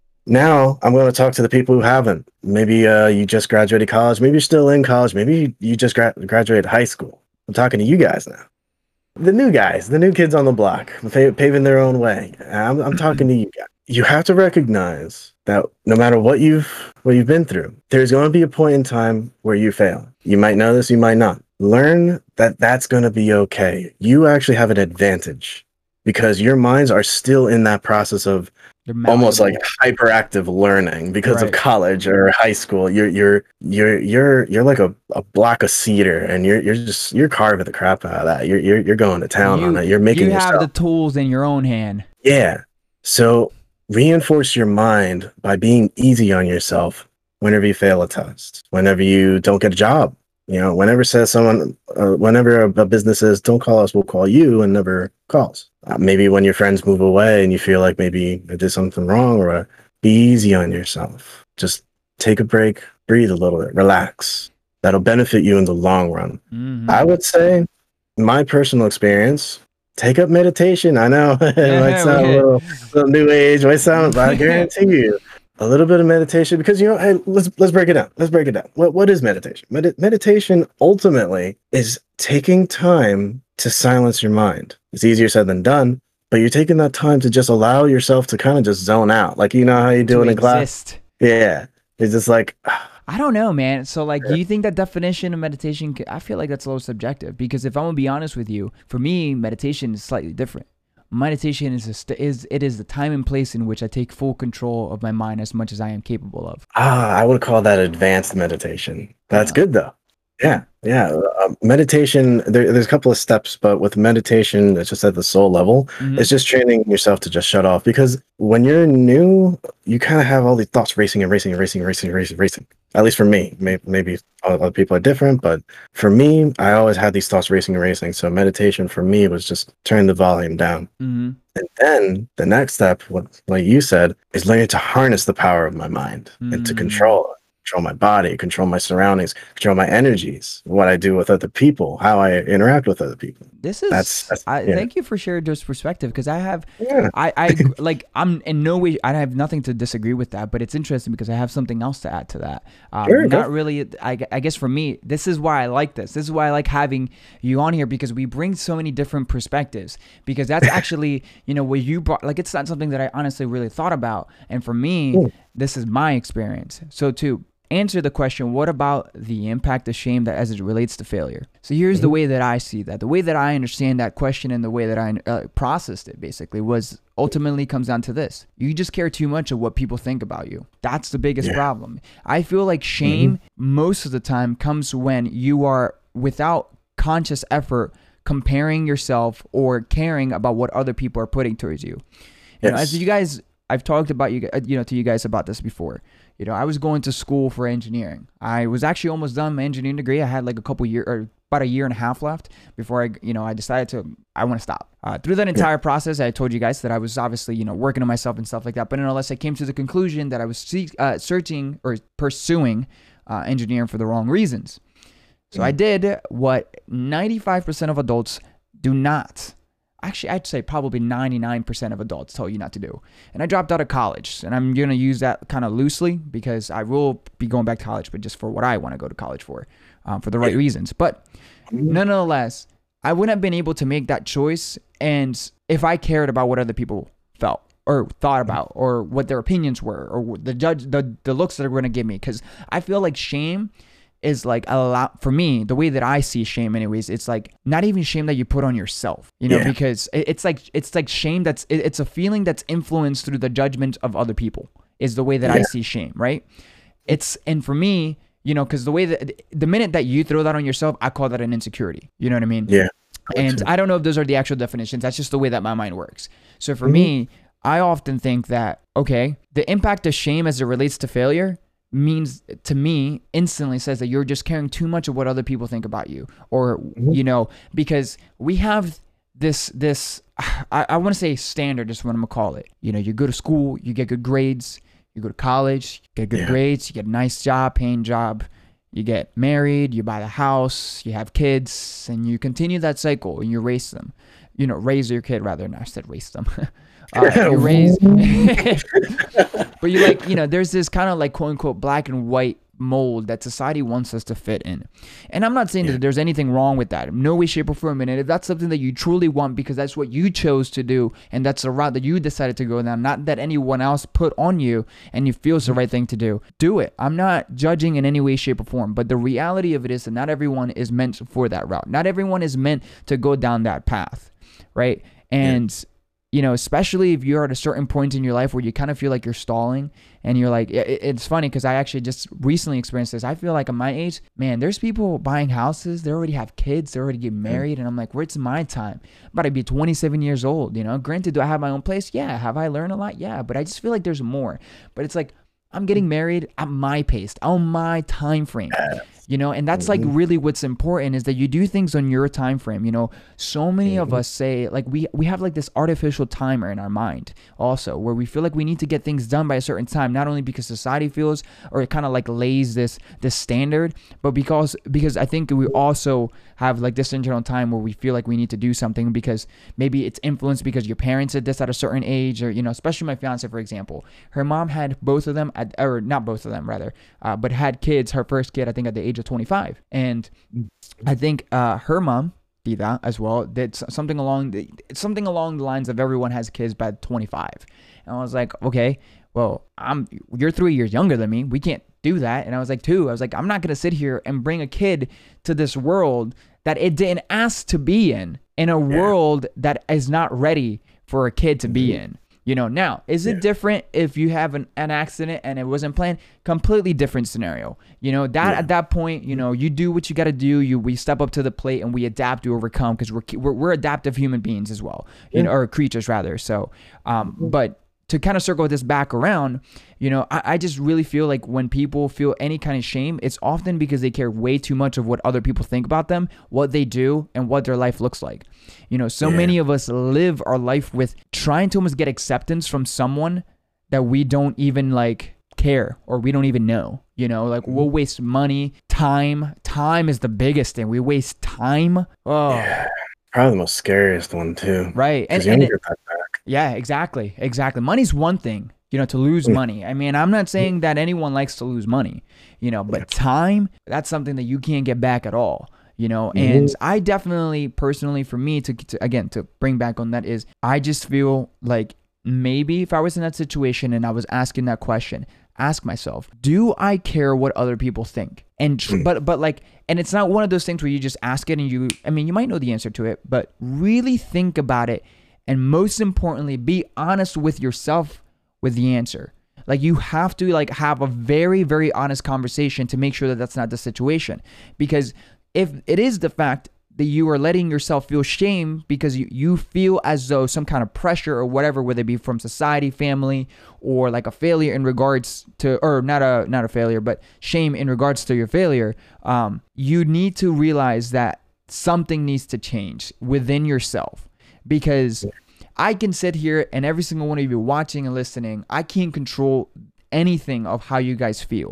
Now I'm going to talk to the people who haven't. Maybe uh, you just graduated college. Maybe you're still in college. Maybe you just gra- graduated high school. I'm talking to you guys now. The new guys, the new kids on the block, paving their own way. I'm, I'm talking to you guys. You have to recognize that no matter what you've what you've been through, there's going to be a point in time where you fail. You might know this, you might not. Learn that that's going to be okay. You actually have an advantage because your minds are still in that process of almost like hyperactive learning because right. of college or high school. You're you're you're you're you're like a, a block of cedar, and you're you're just you're carving the crap out of that. You're you're you're going to town you, on it. You're making you have yourself. the tools in your own hand. Yeah. So reinforce your mind by being easy on yourself whenever you fail a test, whenever you don't get a job. You know, whenever says someone, uh, whenever a, a business says, "Don't call us, we'll call you," and never calls. Uh, maybe when your friends move away and you feel like maybe I did something wrong, or uh, be easy on yourself. Just take a break, breathe a little bit, relax. That'll benefit you in the long run. Mm-hmm. I would say, my personal experience, take up meditation. I know it yeah, might sound yeah. a little, little new age, might sound, but I guarantee you. A little bit of meditation, because you know, hey, let's let's break it down. Let's break it down. What what is meditation? Medi- meditation ultimately is taking time to silence your mind. It's easier said than done, but you're taking that time to just allow yourself to kind of just zone out, like you know how you do it in class. Yeah, it's just like I don't know, man. So like, do you think that definition of meditation? I feel like that's a little subjective, because if I'm gonna be honest with you, for me, meditation is slightly different. Meditation is a st- is it is the time and place in which I take full control of my mind as much as I am capable of. Ah, I would call that advanced meditation. That's Yeah. good though. Yeah, yeah. Uh, meditation. There, there's a couple of steps, but with meditation, it's just at the soul level. Mhm. It's just training yourself to just shut off, because when you're new, you kind of have all these thoughts racing and racing and racing and racing and racing, racing. At least for me, maybe, maybe other people are different, but for me, I always had these thoughts racing and racing. So meditation for me was just turn the volume down. Mhm. And then the next step, what like you said, is learning to harness the power of my mind and to Mm. control it. Control my body, control my surroundings, control my energies, what I do with other people, how I interact with other people. This is That's- that's- I yeah. thank you for sharing this perspective, because I have Yeah. I I like I'm in no way I have nothing to disagree with that, but it's interesting because I have something else to add to that. Um, Sure, go not for really. I, I guess for me, this is why I like this. This is why I like having you on here, because we bring so many different perspectives. Because that's actually you know what you brought. Like, it's not something that I honestly really thought about, and for me, Mm. this is my experience. So to answer the question, what about the impact of shame that as it relates to failure? So here's the Mhm. way that I see that. The way that I understand that question and the way that I uh, processed it basically was ultimately comes down to this. You just care too much of what people think about you. That's the biggest Yeah. problem. I feel like shame most of the time comes when you are without conscious effort comparing yourself or caring about what other people are putting towards you. You know, as Yes. you guys, I've talked about you, uh, you know, to you guys about this before. You know, I was going to school for engineering. I was actually almost done my engineering degree. I had like a couple year or about a year and a half left before I, you know, I decided to, I want to stop. Uh, through that entire process, I told you guys that I was obviously, you know, working on myself and stuff like that. But nonetheless, I came to the conclusion that I was see, uh, searching or pursuing uh, engineering for the wrong reasons. So I did what ninety-five percent of adults do not. Actually, I'd say probably ninety-nine percent of adults tell you not to do. And I dropped out of college. And I'm going to use that kind of loosely because I will be going back to college, but just for what I want to go to college for, um, for the right reasons. But nonetheless, I wouldn't have been able to make that choice. And if I cared about what other people felt or thought about or what their opinions were or the judge, the, the looks that are going to give me. Because I feel like shame is like a lot for me, the way that I see shame anyways, it's like not even shame that you put on yourself, you know, yeah. because it's like, it's like shame that's, it's a feeling that's influenced through the judgment of other people is the way that yeah. I see shame, right? It's, and for me, you know, because the way that, the minute that you throw that on yourself, I call that an insecurity, you know what I mean? Yeah. And I don't know if those are the actual definitions. That's just the way that my mind works. So for mm-hmm. me, I often think that, okay, the impact of shame as it relates to failure means to me instantly says that you're just caring too much of what other people think about you or, mm-hmm. you know, because we have this, this, I, I want to say standard is what I'm gonna call it. You know, you go to school, you get good grades, you go to college, you get good yeah. grades, you get a nice job, paying job, you get married, you buy the house, you have kids, and you continue that cycle and you raise them, you know, raise your kid rather than I said raise them. Uh, you raise, but you like, you know, there's this kind of like quote unquote black and white mold that society wants us to fit in. And I'm not saying yeah. that there's anything wrong with that. No way, shape or form. And if that's something that you truly want because that's what you chose to do and that's the route that you decided to go down, not that anyone else put on you and you feel it's the right thing to do, do it. I'm not judging in any way, shape or form, but the reality of it is that not everyone is meant for that route. Not everyone is meant to go down that path. Right. And yeah. you know, especially if you're at a certain point in your life where you kind of feel like you're stalling and you're like, it, it's funny because I actually just recently experienced this. I feel like at my age, man, there's people buying houses. They already have kids. They already get married. And I'm like, where's my time? I'm about to be twenty-seven years old. You know, granted, do I have my own place? Yeah. Have I learned a lot? Yeah. But I just feel like there's more. But it's like, I'm getting married at my pace, on my time frame. You know, and that's like really what's important is that you do things on your time frame. You know, so many of us say like we we have like this artificial timer in our mind also where we feel like we need to get things done by a certain time, not only because society feels or it kind of like lays this this standard, but because because I think we also have like this internal time where we feel like we need to do something because maybe it's influenced because your parents did this at a certain age or, you know, especially my fiance, for example, her mom had both of them at, or not both of them rather, uh, but had kids, her first kid, I think at the age of twenty-five. And I think uh, her mom, Tita, as well, did something along the, something along the lines of everyone has kids by twenty-five. And I was like, okay, well, I'm you're three years younger than me. We can't do that. And I was like, two, I was like, I'm not going to sit here and bring a kid to this world that it didn't ask to be in, in a yeah. world that is not ready for a kid to be in. You know, now, is it yeah. different if you have an, an accident and it wasn't planned? Completely different scenario. You know, that yeah. at that point, you know, you do what you got to do. You We step up to the plate and we adapt to overcome because we're, we're we're adaptive human beings as well, yeah. you know, or creatures rather. So, um, but to kind of circle this back around, you know, I, I just really feel like when people feel any kind of shame, it's often because they care way too much of what other people think about them, what they do, and what their life looks like. You know, so yeah. many of us live our life with trying to almost get acceptance from someone that we don't even like care or we don't even know. You know, like we'll waste money, time. Time is the biggest thing. We waste time. Oh, yeah. Probably the most scariest one too. Right. And, and it, yeah, exactly. Exactly. Money's one thing, you know, to lose mm. money. I mean, I'm not saying that anyone likes to lose money, you know, but time, that's something that you can't get back at all, you know, mm-hmm. and I definitely personally for me to, to, again, to bring back on that is I just feel like maybe if I was in that situation and I was asking that question, ask myself, do I care what other people think? And, tr- mm. but, but like, and it's not one of those things where you just ask it and you, I mean, you might know the answer to it, but really think about it. And most importantly, be honest with yourself with the answer. Like you have to like have a very, very honest conversation to make sure that that's not the situation. Because if it is the fact that you are letting yourself feel shame because you, you feel as though some kind of pressure or whatever, whether it be from society, family, or like a failure in regards to, or not a, not a failure, but shame in regards to your failure, um, you need to realize that something needs to change within yourself. Because I can sit here and every single one of you watching and listening, I can't control anything of how you guys feel.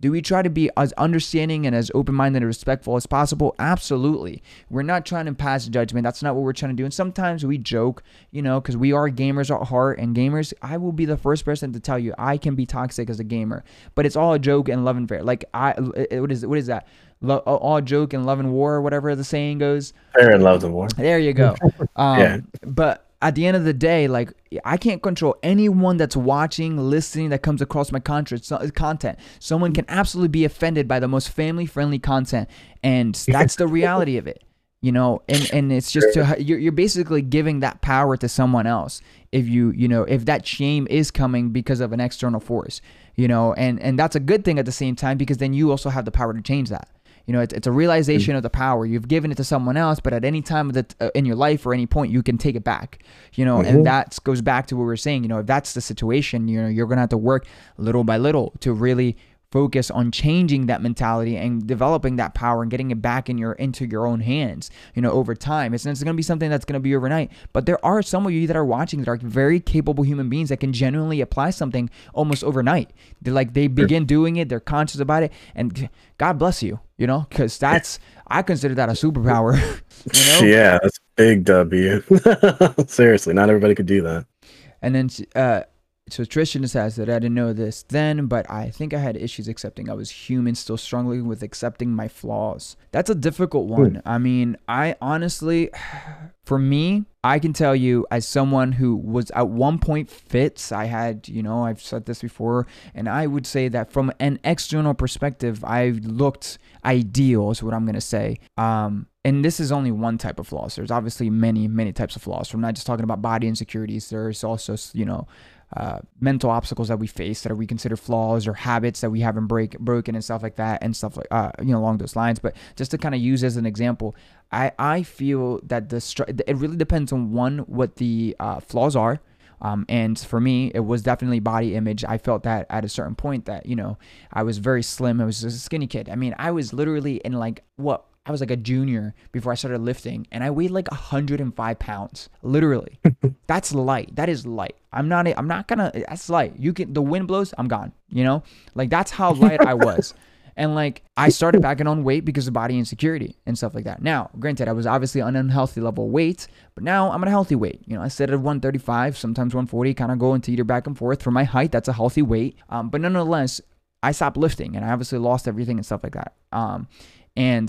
Do we try to be as understanding and as open-minded and respectful as possible? Absolutely. We're not trying to pass judgment. That's not what we're trying to do. And sometimes we joke, you know, because we are gamers at heart, and gamers, I will be the first person to tell you I can be toxic as a gamer, but it's all a joke and love and fair. Like I, what is what is that? Lo- all joke and love and war, or whatever the saying goes. Fair and love and war. There you go. Um, yeah. But at the end of the day, like, I can't control anyone that's watching, listening, that comes across my content. Content. Someone can absolutely be offended by the most family-friendly content, and that's the reality of it, you know. And and it's just to you're you're basically giving that power to someone else if you you know if that shame is coming because of an external force, you know. And and that's a good thing at the same time, because then you also have the power to change that. You know, it's, it's a realization of the power. You've given it to someone else, but at any time of the, uh, in your life or any point, you can take it back, you know, mm-hmm. and that goes back to what we were saying. You know, if that's the situation, you know, you're going to have to work little by little to really focus on changing that mentality and developing that power and getting it back in your into your own hands, you know, over time. It's, it's going to be something that's going to be overnight, but there are some of you that are watching that are very capable human beings that can genuinely apply something almost overnight. They're like, they begin doing it, they're conscious about it, and God bless you, you know, because that's, I consider that a superpower. You know? Yeah, that's big W. Seriously, not everybody could do that. And then, uh, so Tristan says that I didn't know this then, but I think I had issues accepting I was human, still struggling with accepting my flaws. That's a difficult one. I mean, I honestly, for me, I can tell you as someone who was at one point fit, I had, you know, I've said this before, and I would say that from an external perspective, I looked ideal is what I'm going to say. Um, and this is only one type of flaws. There's obviously many, many types of flaws. We're not just talking about body insecurities. There's also, you know, Uh, mental obstacles that we face that we consider flaws, or habits that we haven't break broken and stuff like that, and stuff like uh, you know, along those lines. But just to kind of use as an example, I I feel that the str- it really depends on one what the uh, flaws are. Um, and for me, it was definitely body image. I felt that at a certain point that, you know, I was very slim. I was a skinny kid. I mean, I was literally in like what. I was like a junior before I started lifting, and I weighed like one hundred five pounds, literally. That's light. That is light. I'm not, I'm not gonna, that's light. You can, the wind blows, I'm gone, you know, like that's how light I was. And like, I started packing on weight because of body insecurity and stuff like that. Now, granted, I was obviously on an unhealthy level of weight, but now I'm at a healthy weight. You know, I sit at one thirty-five, sometimes one forty, kind of go into either back and forth. For my height, that's a healthy weight. Um, but nonetheless, I stopped lifting, and I obviously lost everything and stuff like that. Um, and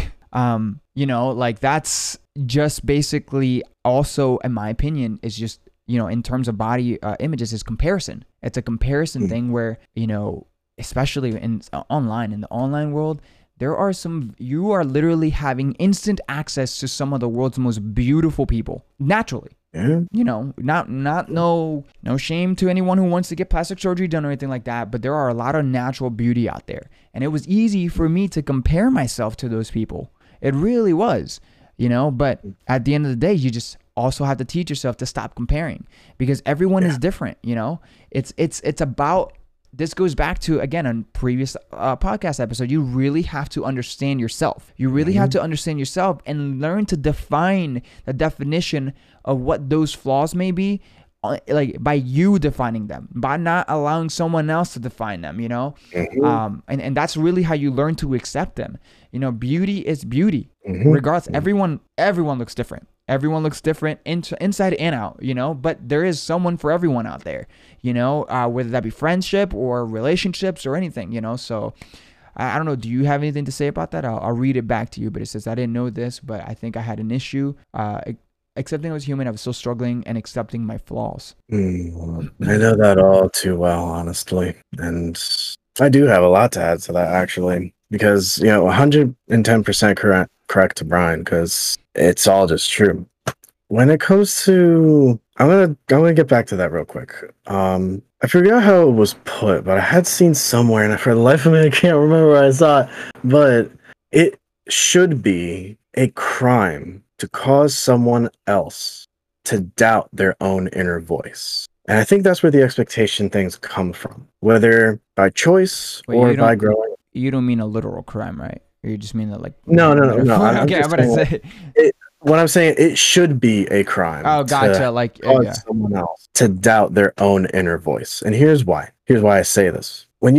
Um, you know, like that's just basically also, in my opinion, is just, you know, in terms of body uh, images, is comparison. It's a comparison mm. thing where, you know, especially in uh, online, in the online world, there are some, you are literally having instant access to some of the world's most beautiful people, naturally. Yeah. You know, not, not, no, no shame to anyone who wants to get plastic surgery done or anything like that, but there are a lot of natural beauty out there. And it was easy for me to compare myself to those people. It really was, you know, but at the end of the day, you just also have to teach yourself to stop comparing, because everyone yeah. is different. You know, it's, it's, it's about, this goes back to, again, a previous uh, podcast episode. You really have to understand yourself. You really mm-hmm. have to understand yourself and learn to define the definition of what those flaws may be, like by you defining them, by not allowing someone else to define them, you know? Mm-hmm. Um, and, and that's really how you learn to accept them. You know, beauty is beauty. Mm-hmm. Regardless, everyone, everyone looks different. Everyone looks different in, inside and out, you know, but there is someone for everyone out there, you know, uh, whether that be friendship or relationships or anything, you know? So I, I don't know. Do you have anything to say about that? I'll, I'll read it back to you, but it says, I didn't know this, but I think I had an issue, uh, accepting I was human. I was still struggling and accepting my flaws. Mm, I know that all too well, honestly. And I do have a lot to add to that, actually, because, you know, one hundred ten percent correct, correct to Brian, because it's all just true. When it comes to, I'm going to I'm gonna get back to that real quick. Um, I forgot how it was put, but I had seen somewhere, and for the life of me, I can't remember where I saw it, but it should be a crime to cause someone else to doubt their own inner voice. And I think that's where the expectation things come from, whether by choice Wait, or by growing. You don't mean a literal crime, right? Or you just mean that, like, no, no, no, no. I'm okay, I'm gonna say it, what I'm saying. It should be a crime. Oh, gotcha. Like, cause yeah. someone else to doubt their own inner voice. And here's why. Here's why I say this. When you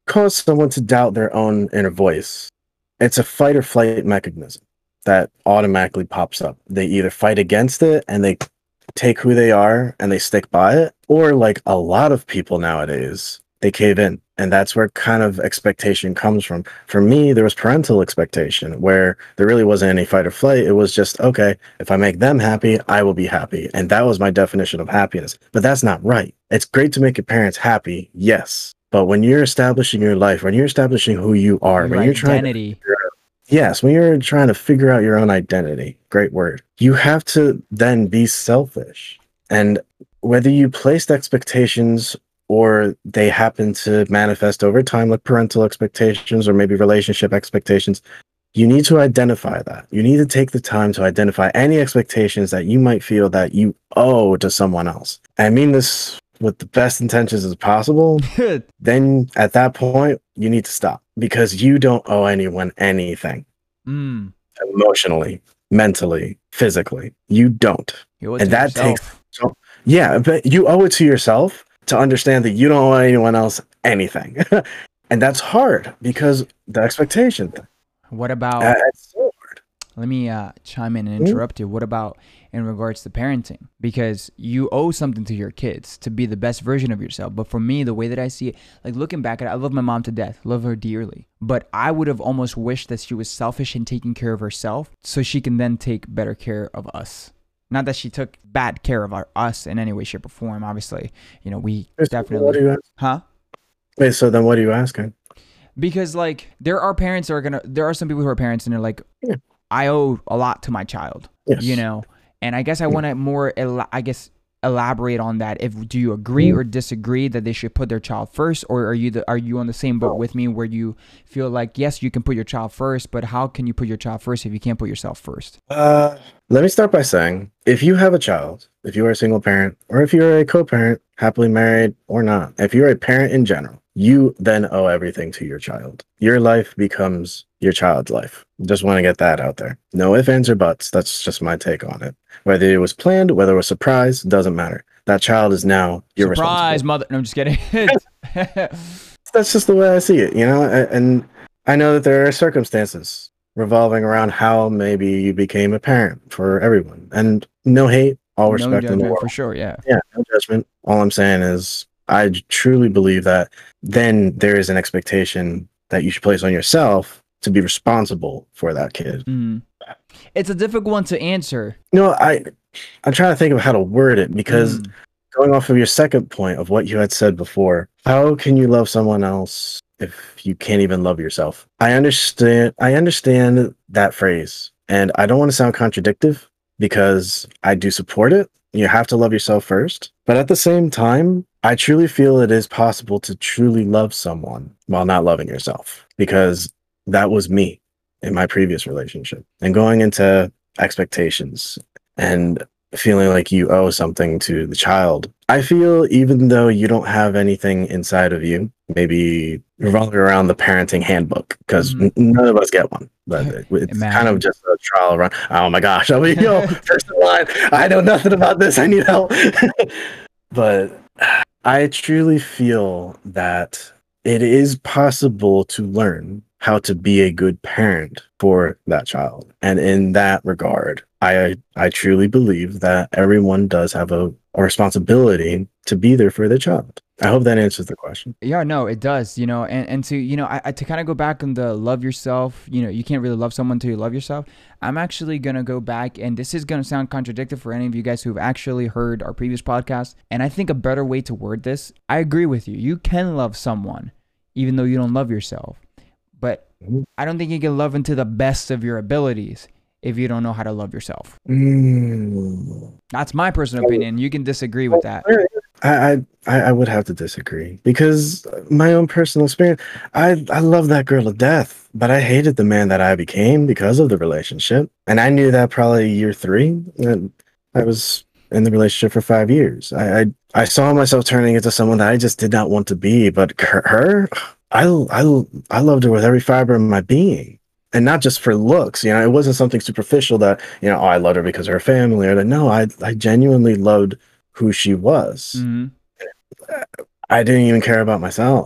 cause someone to doubt their own inner voice, it's a fight or flight mechanism that automatically pops up. They either fight against it and they take who they are and they stick by it, or like a lot of people nowadays, they cave in. And that's where kind of expectation comes from. For me, there was parental expectation where there really wasn't any fight or flight. It was just, okay, if I make them happy, I will be happy. And that was my definition of happiness. But that's not right. It's great to make your parents happy, yes. But when you're establishing your life, when you're establishing who you are, Your when you're trying to identity. figure out, yes, when you're trying to figure out your own identity, great word, you have to then be selfish. And whether you placed expectations or they happen to manifest over time, like parental expectations or maybe relationship expectations, you need to identify that. You need to take the time to identify any expectations that you might feel that you owe to someone else. I mean this with the best intentions as possible. Then at that point, you need to stop, because you don't owe anyone anything. Mm. Emotionally, mentally, physically. You don't. You owe it And to that yourself. takes so yeah, but you owe it to yourself to understand that you don't owe anyone else anything. And that's hard because the expectation thing. What about, Uh, it's so hard. let me uh, chime in and Mhm. interrupt you. What about in regards to parenting? Because you owe something to your kids to be the best version of yourself. But for me, the way that I see it, like looking back at it, I love my mom to death, love her dearly. But I would have almost wished that she was selfish in taking care of herself so she can then take better care of us. Not that she took bad care of our, us in any way, shape, or form. Obviously, you know, we Wait, so what definitely, are you ask- huh? Wait, so then what are you asking? Because like there are parents that are gonna, there are some people who are parents and they're like, Yeah. I owe a lot to my child, Yes. you know. And I guess I Yeah. want to more, ela- I guess, elaborate on that. If do you agree Mhm. or disagree that they should put their child first, or are you the, are you on the same boat with me where you feel like yes, you can put your child first, but how can you put your child first if you can't put yourself first? Uh, let me start by saying, if you have a child, if you are a single parent, or if you're a co-parent, happily married or not, if you're a parent in general, you then owe everything to your child. Your life becomes your child's life. Just want to get that out there. No ifs, ands, or buts. That's just my take on it. Whether it was planned, whether it was surprise, doesn't matter. That child is now your Surprise, responsibility. mother! No, I'm just kidding. That's just the way I see it, you know. A- And I know that there are circumstances revolving around how maybe you became a parent for everyone, and no hate, all No respect in the judgment world. for sure. Yeah. Yeah, no judgment. All I'm saying is, I truly believe that then there is an expectation that you should place on yourself to be responsible for that kid. Mm. It's a difficult one to answer. You know, I I'm trying to think of how to word it, because Mm. going off of your second point of what you had said before, how can you love someone else if you can't even love yourself? I understand I understand that phrase, and I don't want to sound contradictive because I do support it. You have to love yourself first. But at the same time, I truly feel it is possible to truly love someone while not loving yourself, because that was me in my previous relationship. And going into expectations and feeling like you owe something to the child, I feel even though you don't have anything inside of you, maybe revolving around the parenting handbook, because Mhm. none of us get one, but it- it's kind Imagine. of just a trial run. Oh my gosh, I mean, yo, first in line, I know nothing about this, I need help. But I truly feel that it is possible to learn how to be a good parent for that child. And in that regard, I I truly believe that everyone does have a, a responsibility to be there for their child. I hope that answers the question. Yeah, no, it does, you know, and, and to, you know, I, I to kind of go back on the love yourself, you know, you can't really love someone until you love yourself. I'm actually going to go back, and this is going to sound contradictory for any of you guys who've actually heard our previous podcast. And I think a better way to word this, I agree with you. You can love someone even though you don't love yourself. But Mhm. I don't think you can love into the best of your abilities if you don't know how to love yourself. Mm. That's my personal opinion. You can disagree with that. I, I I would have to disagree, because my own personal experience, I I love that girl to death, but I hated the man that I became because of the relationship, and I knew that probably year three. And I was in the relationship for five years. I, I I saw myself turning into someone that I just did not want to be, but her, her I I I loved her with every fiber of my being. And not just for looks, you know, it wasn't something superficial that, you know, oh, I loved her because of her family, or that. No, I I genuinely loved who she was. Mhm. I didn't even care about myself.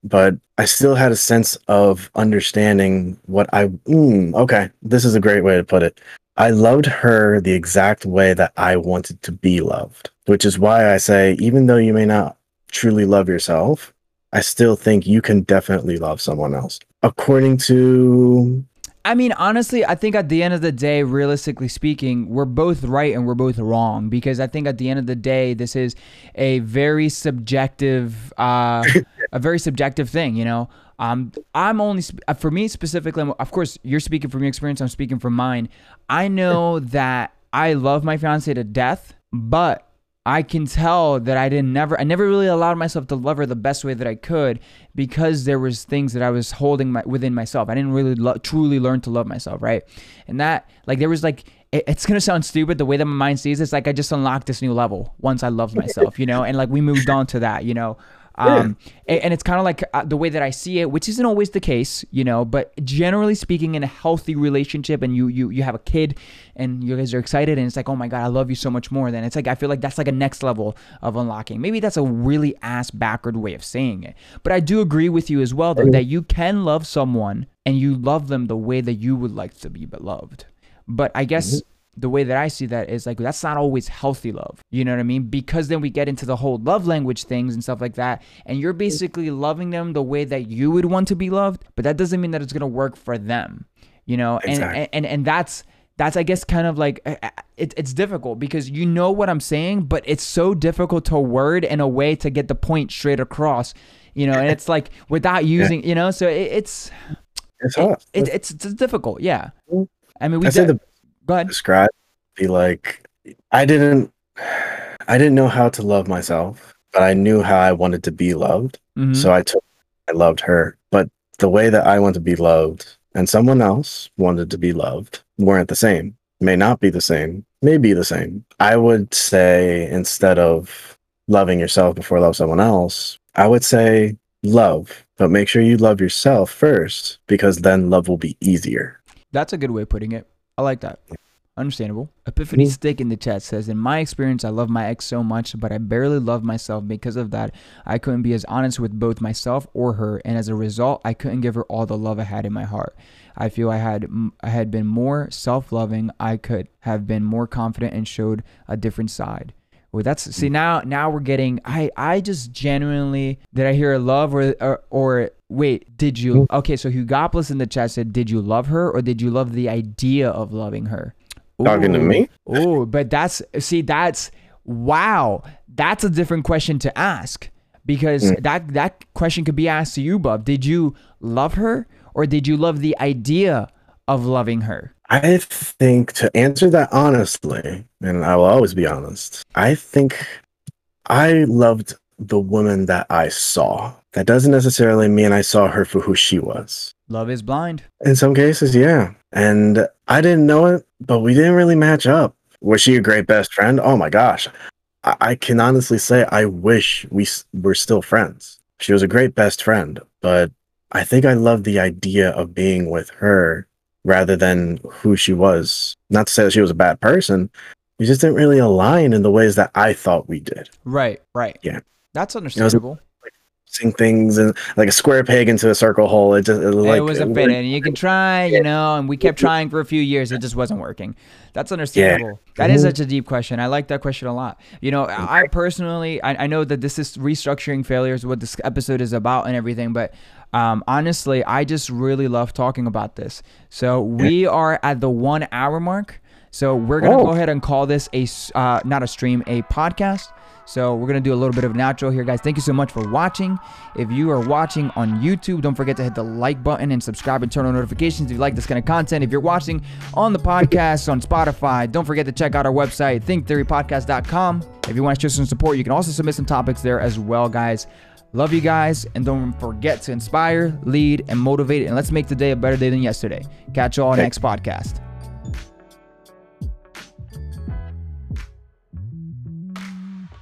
but I still had a sense of understanding what I, mm, okay, this is a great way to put it. I loved her the exact way that I wanted to be loved, which is why I say, even though you may not truly love yourself, I still think you can definitely love someone else. According to... I mean, honestly, I think at the end of the day, realistically speaking, we're both right and we're both wrong, because I think at the end of the day, this is a very subjective, uh, a very subjective thing, you know? Um, I'm only, for me specifically, of course, you're speaking from your experience, I'm speaking from mine. I know that I love my fiance to death, but I can tell that I didn't never, I never really allowed myself to love her the best way that I could, because there was things that I was holding my, within myself. I didn't really lo- truly learn to love myself, right? And that, like, there was like, it, it's gonna sound stupid the way that my mind sees it. It's like I just unlocked this new level once I loved myself, you know, and like we moved on to that, you know. Um, yeah. and, and it's kind of like uh, the way that I see it, which isn't always the case, you know, but generally speaking, in a healthy relationship, and you, you, you have a kid and you guys are excited and it's like, oh my God, I love you so much more. Then it's like, I feel like that's like a next level of unlocking. Maybe that's a really ass backward way of saying it, but I do agree with you as well, though, that you can love someone and you love them the way that you would like to be loved. But I guess mm-hmm. the way that I see that is like, that's not always healthy love. You know what I mean? Because then we get into the whole love language things and stuff like that. And you're basically loving them the way that you would want to be loved, but that doesn't mean that it's going to work for them, you know? Exactly. And, and, and that's, that's, I guess, kind of like, it, it's difficult because you know what I'm saying, but it's so difficult to word in a way to get the point straight across, you know? And it's like without using, you know, so it, it's, it's hard. It, it, it's, it's difficult. Yeah. I mean, we I de- the Go ahead. Describe be like I didn't I didn't know how to love myself, but I knew how I wanted to be loved. Mm-hmm. So I took I loved her. But the way that I want to be loved and someone else wanted to be loved weren't the same. May not be the same, may be the same. I would say, instead of loving yourself before love someone else, I would say love, but make sure you love yourself first, because then love will be easier. That's a good way of putting it. I like that. Understandable. Epiphany Stick in the chat says, in my experience, I love my ex so much, but I barely love myself. Because of that, I couldn't be as honest with both myself or her, and as a result, I couldn't give her all the love I had in my heart. I feel I had I had been more self-loving. I could have been more confident and showed a different side. Well, that's see now. Now we're getting. I I just genuinely did. I hear love or or, or wait? Did you? Okay, so Hugopolis in the chat said, did you love her or did you love the idea of loving her? Ooh, talking to me? Oh, but that's see. That's wow. That's a different question to ask, because mm. that that question could be asked to you, Bub. Did you love her or did you love the idea of loving her? I think, to answer that honestly, and I will always be honest, I think I loved the woman that I saw. That doesn't necessarily mean I saw her for who she was. Love is blind. In some cases, yeah. And I didn't know it, but we didn't really match up. Was she a great best friend? Oh my gosh. I, I can honestly say I wish we were still friends. She was a great best friend, but I think I loved the idea of being with her rather than who she was. Not to say that she was a bad person. We just didn't really align in the ways that I thought we did. Right, right. Yeah. That's understandable. Things and like a square peg into a circle hole. It just it, like, it wasn't fitting. You can try, you know, and we kept trying for a few years. It just wasn't working. That's understandable. Yeah. That is such a deep question. I like that question a lot. You know, I personally, I, I know that this is restructuring failures, what this episode is about and everything, but um, honestly, I just really love talking about this. So we are at the one hour mark. So we're going to oh. go ahead and call this a, uh, not a stream, a podcast. So we're going to do a little bit of an outro here, guys. Thank you so much for watching. If you are watching on YouTube, don't forget to hit the like button and subscribe and turn on notifications if you like this kind of content. If you're watching on the podcast on Spotify, don't forget to check out our website, think theory podcast dot com. If you want to show some support, you can also submit some topics there as well, guys. Love you guys, and don't forget to inspire, lead, and motivate, and let's make today a better day than yesterday. Catch you all next podcast.